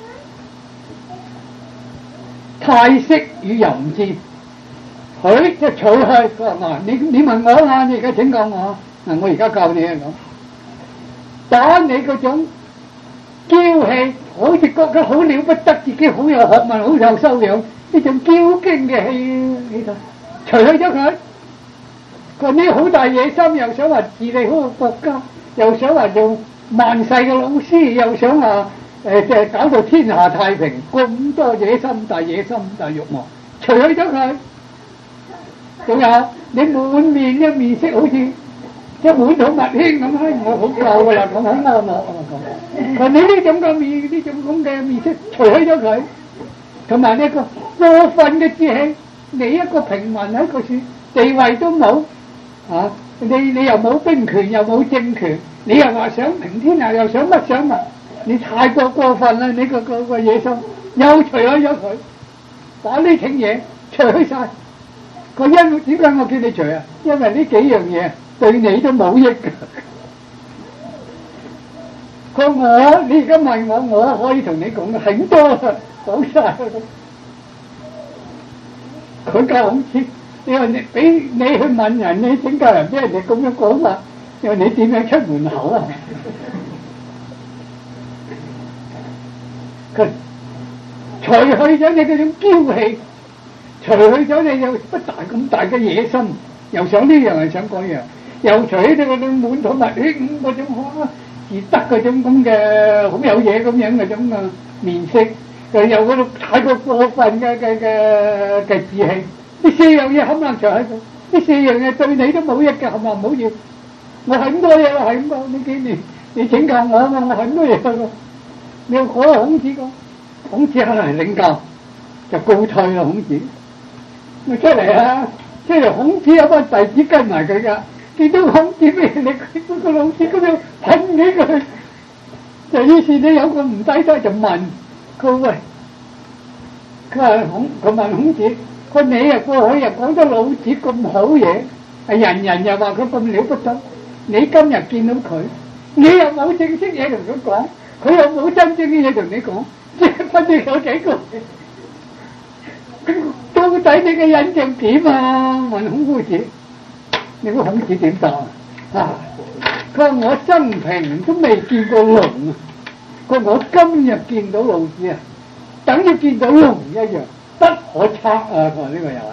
泰息與淫志。許即係取去，佢話你你問我啦，你而家請教我。嗱，我而家教你啊咁，打你嗰種驕氣，好似覺得好了不得，自己好有學問，好有修養，呢種驕矜嘅氣，你睇，除去咗佢。佢話你好大野心，又想話治理好個國家，又想話做萬世嘅老師，又想話誒即係搞到天下太平，咁多野心、大野心、大慾望，除去咗佢。仲有你滿面一面色好似〜即係滿肚墨纖咁，我好夠噶啦，咁好啱我咁。嗱，你呢種嘅面，呢種咁嘅面色，除去咗佢，同埋呢個過分嘅志氣，你一個平民喺個處地位都冇，啊，你你又冇兵權，又冇政權，你又話想平天下，又想乜想乜，你太過過分啦！你個個個野心，又除去咗佢，把呢挺嘢除去晒。個因點解我叫你除啊？因為呢幾樣嘢。對你都冇益㗎。佢我你而家問我，我可以同你講嘅很多啦，講晒。佢教孔子，你話你俾你去問人，你請教人俾人哋咁樣講法，你話你點樣出門口啊？佢除去咗你嗰種驕氣，除去咗你有不大咁大嘅野心，又想呢樣又想嗰樣。又除起咗嗰種滿肚墨纖咁嗰種嚇自得嗰種咁嘅好有嘢咁樣嗰種啊面色，又有嗰種太過過分嘅嘅嘅嘅志氣，呢四樣嘢冚唪唥除喺度，呢四樣嘢對你都冇益嘅，冚唪唥唔好要。我係咁多嘢啦，係咁講，你幾年你請教我啊嘛，我係咁多嘢㗎。你要講孔子講，孔子可能係領教，就告退啦孔子。咪出嚟啊！出嚟孔子有班弟子跟埋佢㗎。見到孔子咩？你嗰個老師咁樣噴起佢，就於是你有個唔抵得就問佢喂，佢話孔，佢問孔子，佢你啊過去又講咗老子咁好嘢，係人人又話佢咁了不得， 你今日見到佢，你又冇正式嘢同佢講，佢又冇真正嘅嘢同你講，即係分別有幾個？咁到底你嘅印象點啊？問孔夫子，你估孔子點答啊？佢話我生平都未見過龍啊！佢話我今日見到老子啊，等於見到龍一樣，不可測啊！佢話呢個人。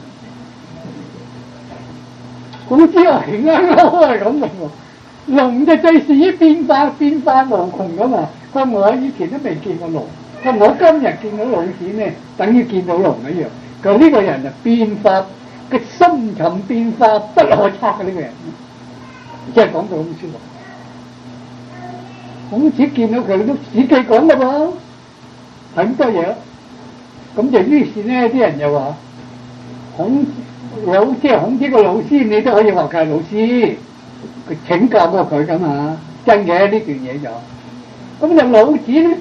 孔子話係啱啱係咁嘅喎，龍就最是於變化，變化無窮噶嘛。佢話我以前都未見過龍，佢話我今日見到老子呢，等於見到龍一樣。佢話呢個人就變化嘅深沉變化不可測嘅呢個人，即係講到咁説話。孔子見到佢都史記講嘅喎，係咁多嘢。咁就於是呢啲人就話孔老即係孔子個老師，你都可以話佢係老師，佢請教過佢噶嘛，真嘅呢段嘢就。咁就老子咧，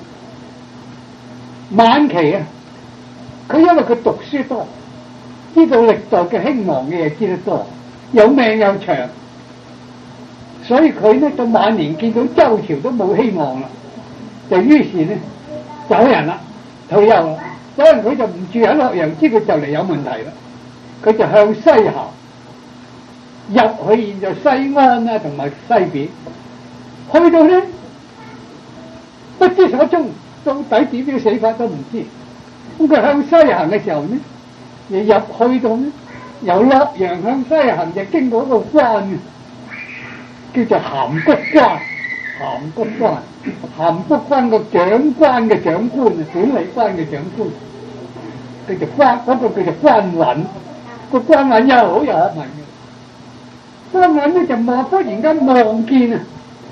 晚期啊，佢因為佢讀書多，知道歷代嘅興亡嘅嘢知得多，有命又長，所以佢咧到晚年見到周朝都冇希望啦，就於是咧走人啦，退休啦。所以佢就唔住喺洛陽，知佢就嚟有問題啦。佢就向西行，入去現在西安啊，同埋西邊，去到咧不知所終，到底點樣死法都唔知。咁佢向西行嘅時候呢，亦入去到呢，由洛陽向西行就經過一個關嘅，叫做函谷關。函谷關，函谷關個長關嘅長官啊，管理關嘅長官，佢就關嗰、那個叫做關允。個關允又好有學問嘅，關允咧就望忽然間望見啊，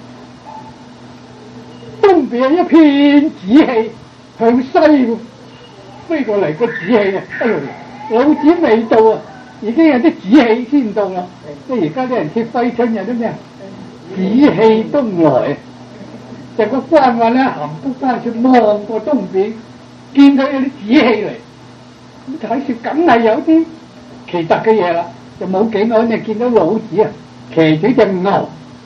東邊一片紫氣向西飛過嚟，個紫氣啊，哎呦，老子未到啊，已經有啲紫氣先到啦。即係而家啲人貼揮春有啲咩啊？紫氣東來，就個關允咧函谷關處望過東邊，見到有啲紫氣嚟，咁睇住梗係有啲奇特嘅嘢啦，就冇幾耐你見到老子啊騎住隻牛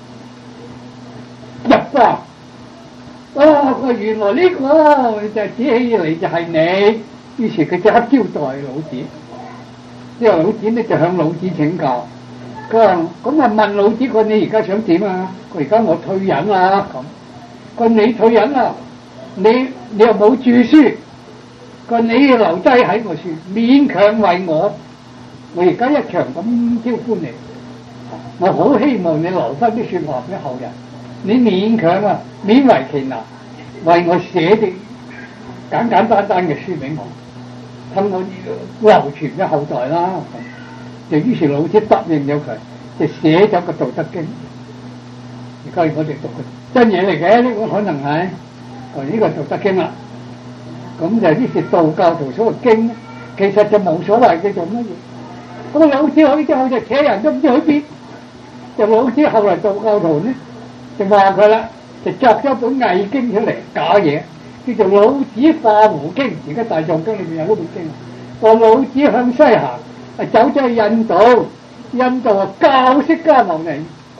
入關，哦，原來呢個就係紫氣嚟就係你，於是佢即刻招待老子，之後老子呢就向老子請教，佢話咁啊問老子佢你而家想點啊？佢而家我退隱啦咁，佢你退隱啦，你你又冇著書，佢你要留低喺我處，勉強為我。我而家一場咁招呼你，我好希望你留翻啲説話俾後人。你勉強啊，勉為其難，為我寫啲簡簡單單嘅書俾我，等我流傳俾後代啦。就於是老子答應咗佢，就寫咗個《道德經》。而家我哋讀嘅真嘢嚟嘅，呢個可能係哦呢個《道德經》啦。咁就於是道教徒所謂經，其實就冇所謂嘅做乜嘢。咁老子去之後就扯人都唔知去邊，就老子後來道教徒呢就話佢啦，就作咗本偽經出嚟假嘢，叫做《老子化胡經》。而家大藏經裏面有呢本經，話老子向西行，啊走咗去印度，印度啊教釋迦牟尼，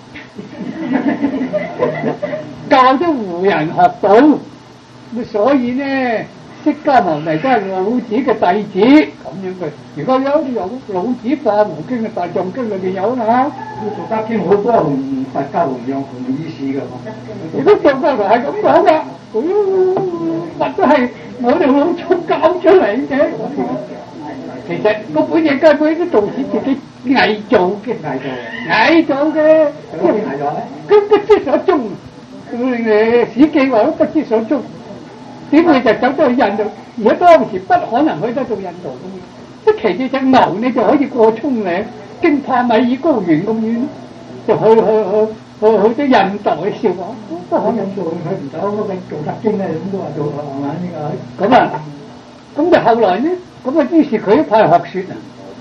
教咗胡人學道，咁所以呢。釋迦牟尼都係老子嘅弟子咁樣嘅，如果有啲有老子化胡經嘅大藏經裏邊有啦，《道德經》好多同佛教同樣同意思嘅。如果道教徒係咁講嘅，佛都係我哋老祖教出嚟嘅。其實嗰本嘢根本啲道士自己偽造嘅，偽造嘅，佢不知所蹤。誒史記話都不知所蹤。點會就走咗去印度？而家當時不可能去得到印度咁樣，即係騎住隻牛你就可以過沖嶺，經帕米爾高原咁遠，就去去去去去咗印度去笑話，不可能做，佢唔走嗰個《道德經》咧，咁都話做係嘛呢個？咁啊，咁就後來呢，咁啊於是佢一派學説啊，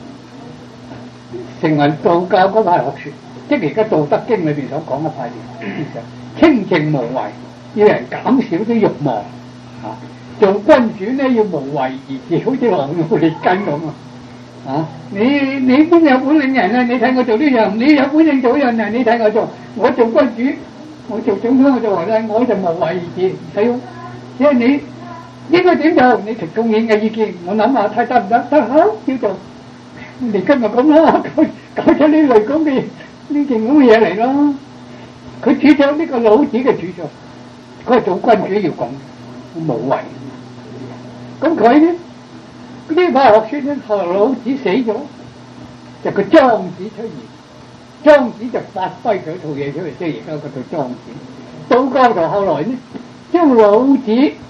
成為道教嗰派學説，即係而家《道德經》裏邊所講嘅派別，清靜無為，要人減少啲慾望。做君主咧要無為而治，好似狼入劣根咁啊！ 啊！你你邊有本領人啊？你睇我做呢樣，你有本領做呢樣啊？你睇我做，我做君主，我做總統，我做皇帝，我就無為而治，唔使用。即係你應該點做？你提貢獻嘅意見，我諗下睇得唔得？得好，叫做你今日咁啦，搞搞出呢類咁嘅呢件咁嘅嘢嚟咯。佢主張呢個老子嘅主張，佢係做君主要講無為。咁佢咧？呢派學說咧，後來老子死咗，就個莊子出現，莊子就發揮佢套嘢出嚟，即係而家嗰套莊子。道教就後來呢，將老子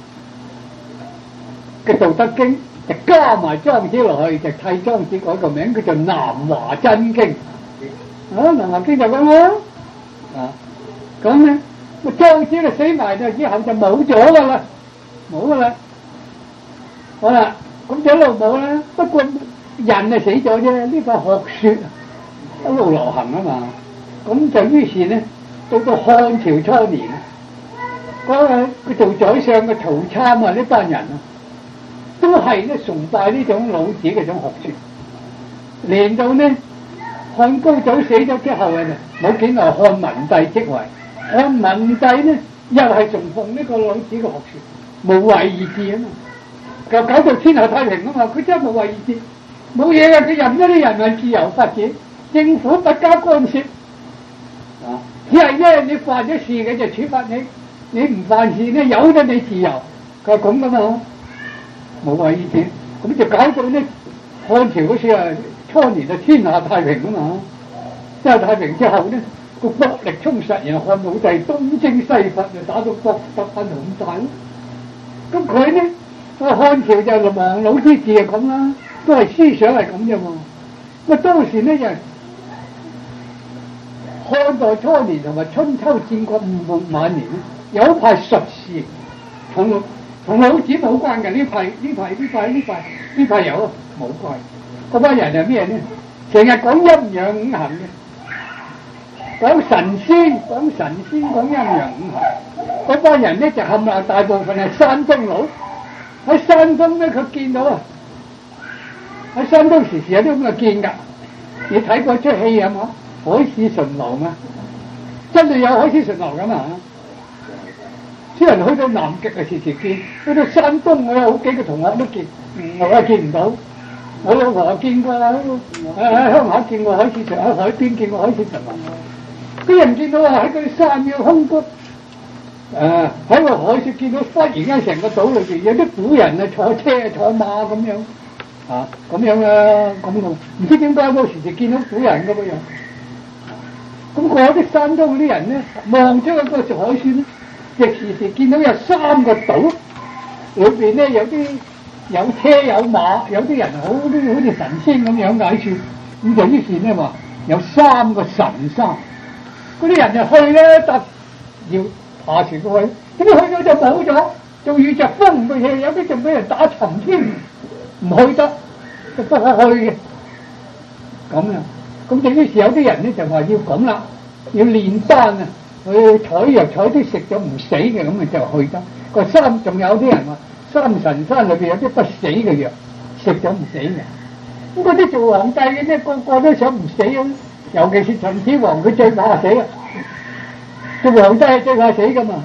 嘅《道德經》就加埋莊子落去，就替莊子改個名，叫做《南華真經》。啊，《南華經》就咁啦。啊，咁咧，個莊子就死埋咗之後就冇咗噶啦，冇噶啦。好啦。咁就一路冇啦，不過人係死咗啫，呢個學說一路流行啊嘛。咁就於是咧，到到漢朝初年，嗰個佢做宰相嘅曹參啊，呢班人啊，都係咧崇拜呢種老子嘅種學說。連到呢漢高祖死咗之後啊，冇幾耐漢文帝即位，漢文帝呢又係崇奉呢個老子嘅學說，無為而治啊嘛。就搞到天下太平啊嘛！佢真係無為而治，冇嘢嘅，佢任咗啲人係自由發展，政府不加干涉，啊，只係因為你犯咗事嘅就處罰你，你唔犯事咧由得你自由，佢係咁噶嘛，無為而治，咁就搞到呢漢朝嗰時啊初年就天下太平啊嘛，天下太平之後呢個國力充實，然後漢武帝東征西伐就打到國得分咁大咯，咁佢呢？個漢朝就亡老之治係咁啦，都係思想係咁啫嘛。咁當時呢，就漢代初年同埋春秋戰國五晚年咧，有一派術士同同老子冇關嘅呢派呢派呢派呢派呢派有啊冇關。嗰班人係咩呢？成日講陰陽五行嘅，講神仙講神仙講陰陽五行。嗰班人呢，就冚唪唥大部分係山東佬。喺山東咧，佢見到啊！喺山東時時有啲咁嘅見㗎。你睇過出戲係嘛？海市蜃樓嘛，真係有海市蜃樓㗎嘛！啲人去到南極啊，時時見；去到山東，我有好幾個同學都見，我係見唔到。我老婆見過，喺喺鄉下見過海市蜃，喺海邊見過海市蜃樓。啲人見到啊，喺嗰啲山嘅空谷。誒喺個海上見到忽然間成個島裏邊有啲古人啊坐車啊坐馬咁樣啊咁樣啊咁樣，唔知點解嗰時時見到古人咁樣。咁嗰啲山東啲人咧望出去個海線咧，亦時時見到有三個島，裏邊咧有啲有車有馬，有啲人好啲好似神仙咁樣解説。咁就於是咧話有三個神山，嗰啲人就去咧搭要。爬船過去，咁去咗就冇咗，仲遇着風嘅嘢，有啲仲俾人打沉添，唔去得，就不可去嘅。咁啊，咁就於是有啲人咧就話要咁啦，要煉丹啊，去採藥採啲食咗唔死嘅，咁啊就去得。個山仲有啲人話，三神山裏邊有啲不死嘅藥，食咗唔死嘅。咁嗰啲做皇帝嘅咧，個個都想唔死啊，尤其是秦始皇，佢最怕死啊。做皇帝係最怕死噶嘛，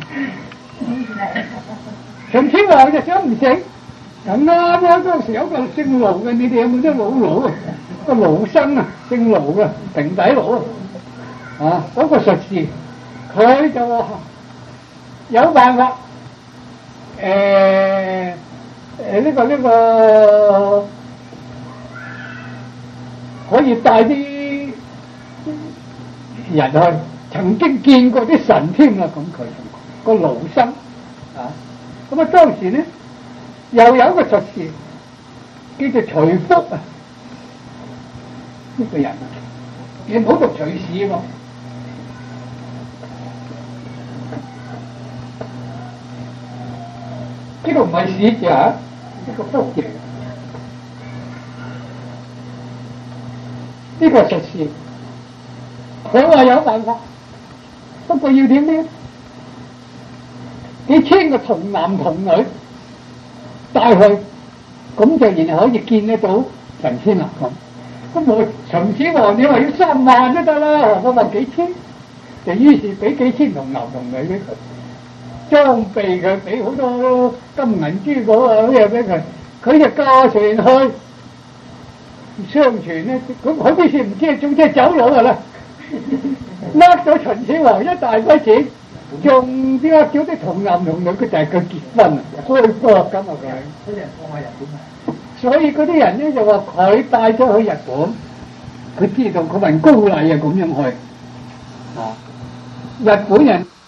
秦始皇就想唔死，咁啱啱當時有個姓盧嘅，你哋有冇啲老盧啊？個盧生啊，姓盧嘅平底佬啊，啊嗰個術士，佢就話有辦法，誒誒呢個呢個可以帶啲人去。曾經見過啲神添啦，咁佢個盧生啊，咁啊當時咧又有一個術士叫做徐福啊，呢個人啊，你唔好讀徐氏喎，呢個唔係史字啊，呢個福字，呢個術士，佢話有辦法。不過要點呢？幾千個童男童女帶去，咁就然後可以見得到陳千啊咁。咁我秦始皇你話要三萬都得啦，何況話幾千？就於是俾幾千同牛同女俾佢，裝備佢，俾好多金銀珠寶啊咩俾佢，佢就駕船去。相傳咧，咁佢啲事唔知，總之走佬噶啦，呃咗秦始皇一大筆錢，仲啲呃咗啲童男童女，佢就係佢結婚啊，開國咁啊佢。嗰啲人放喺日本啊，所以嗰啲人咧就話佢帶咗去日本，佢知道佢份高禮啊咁樣去，啊，日本人。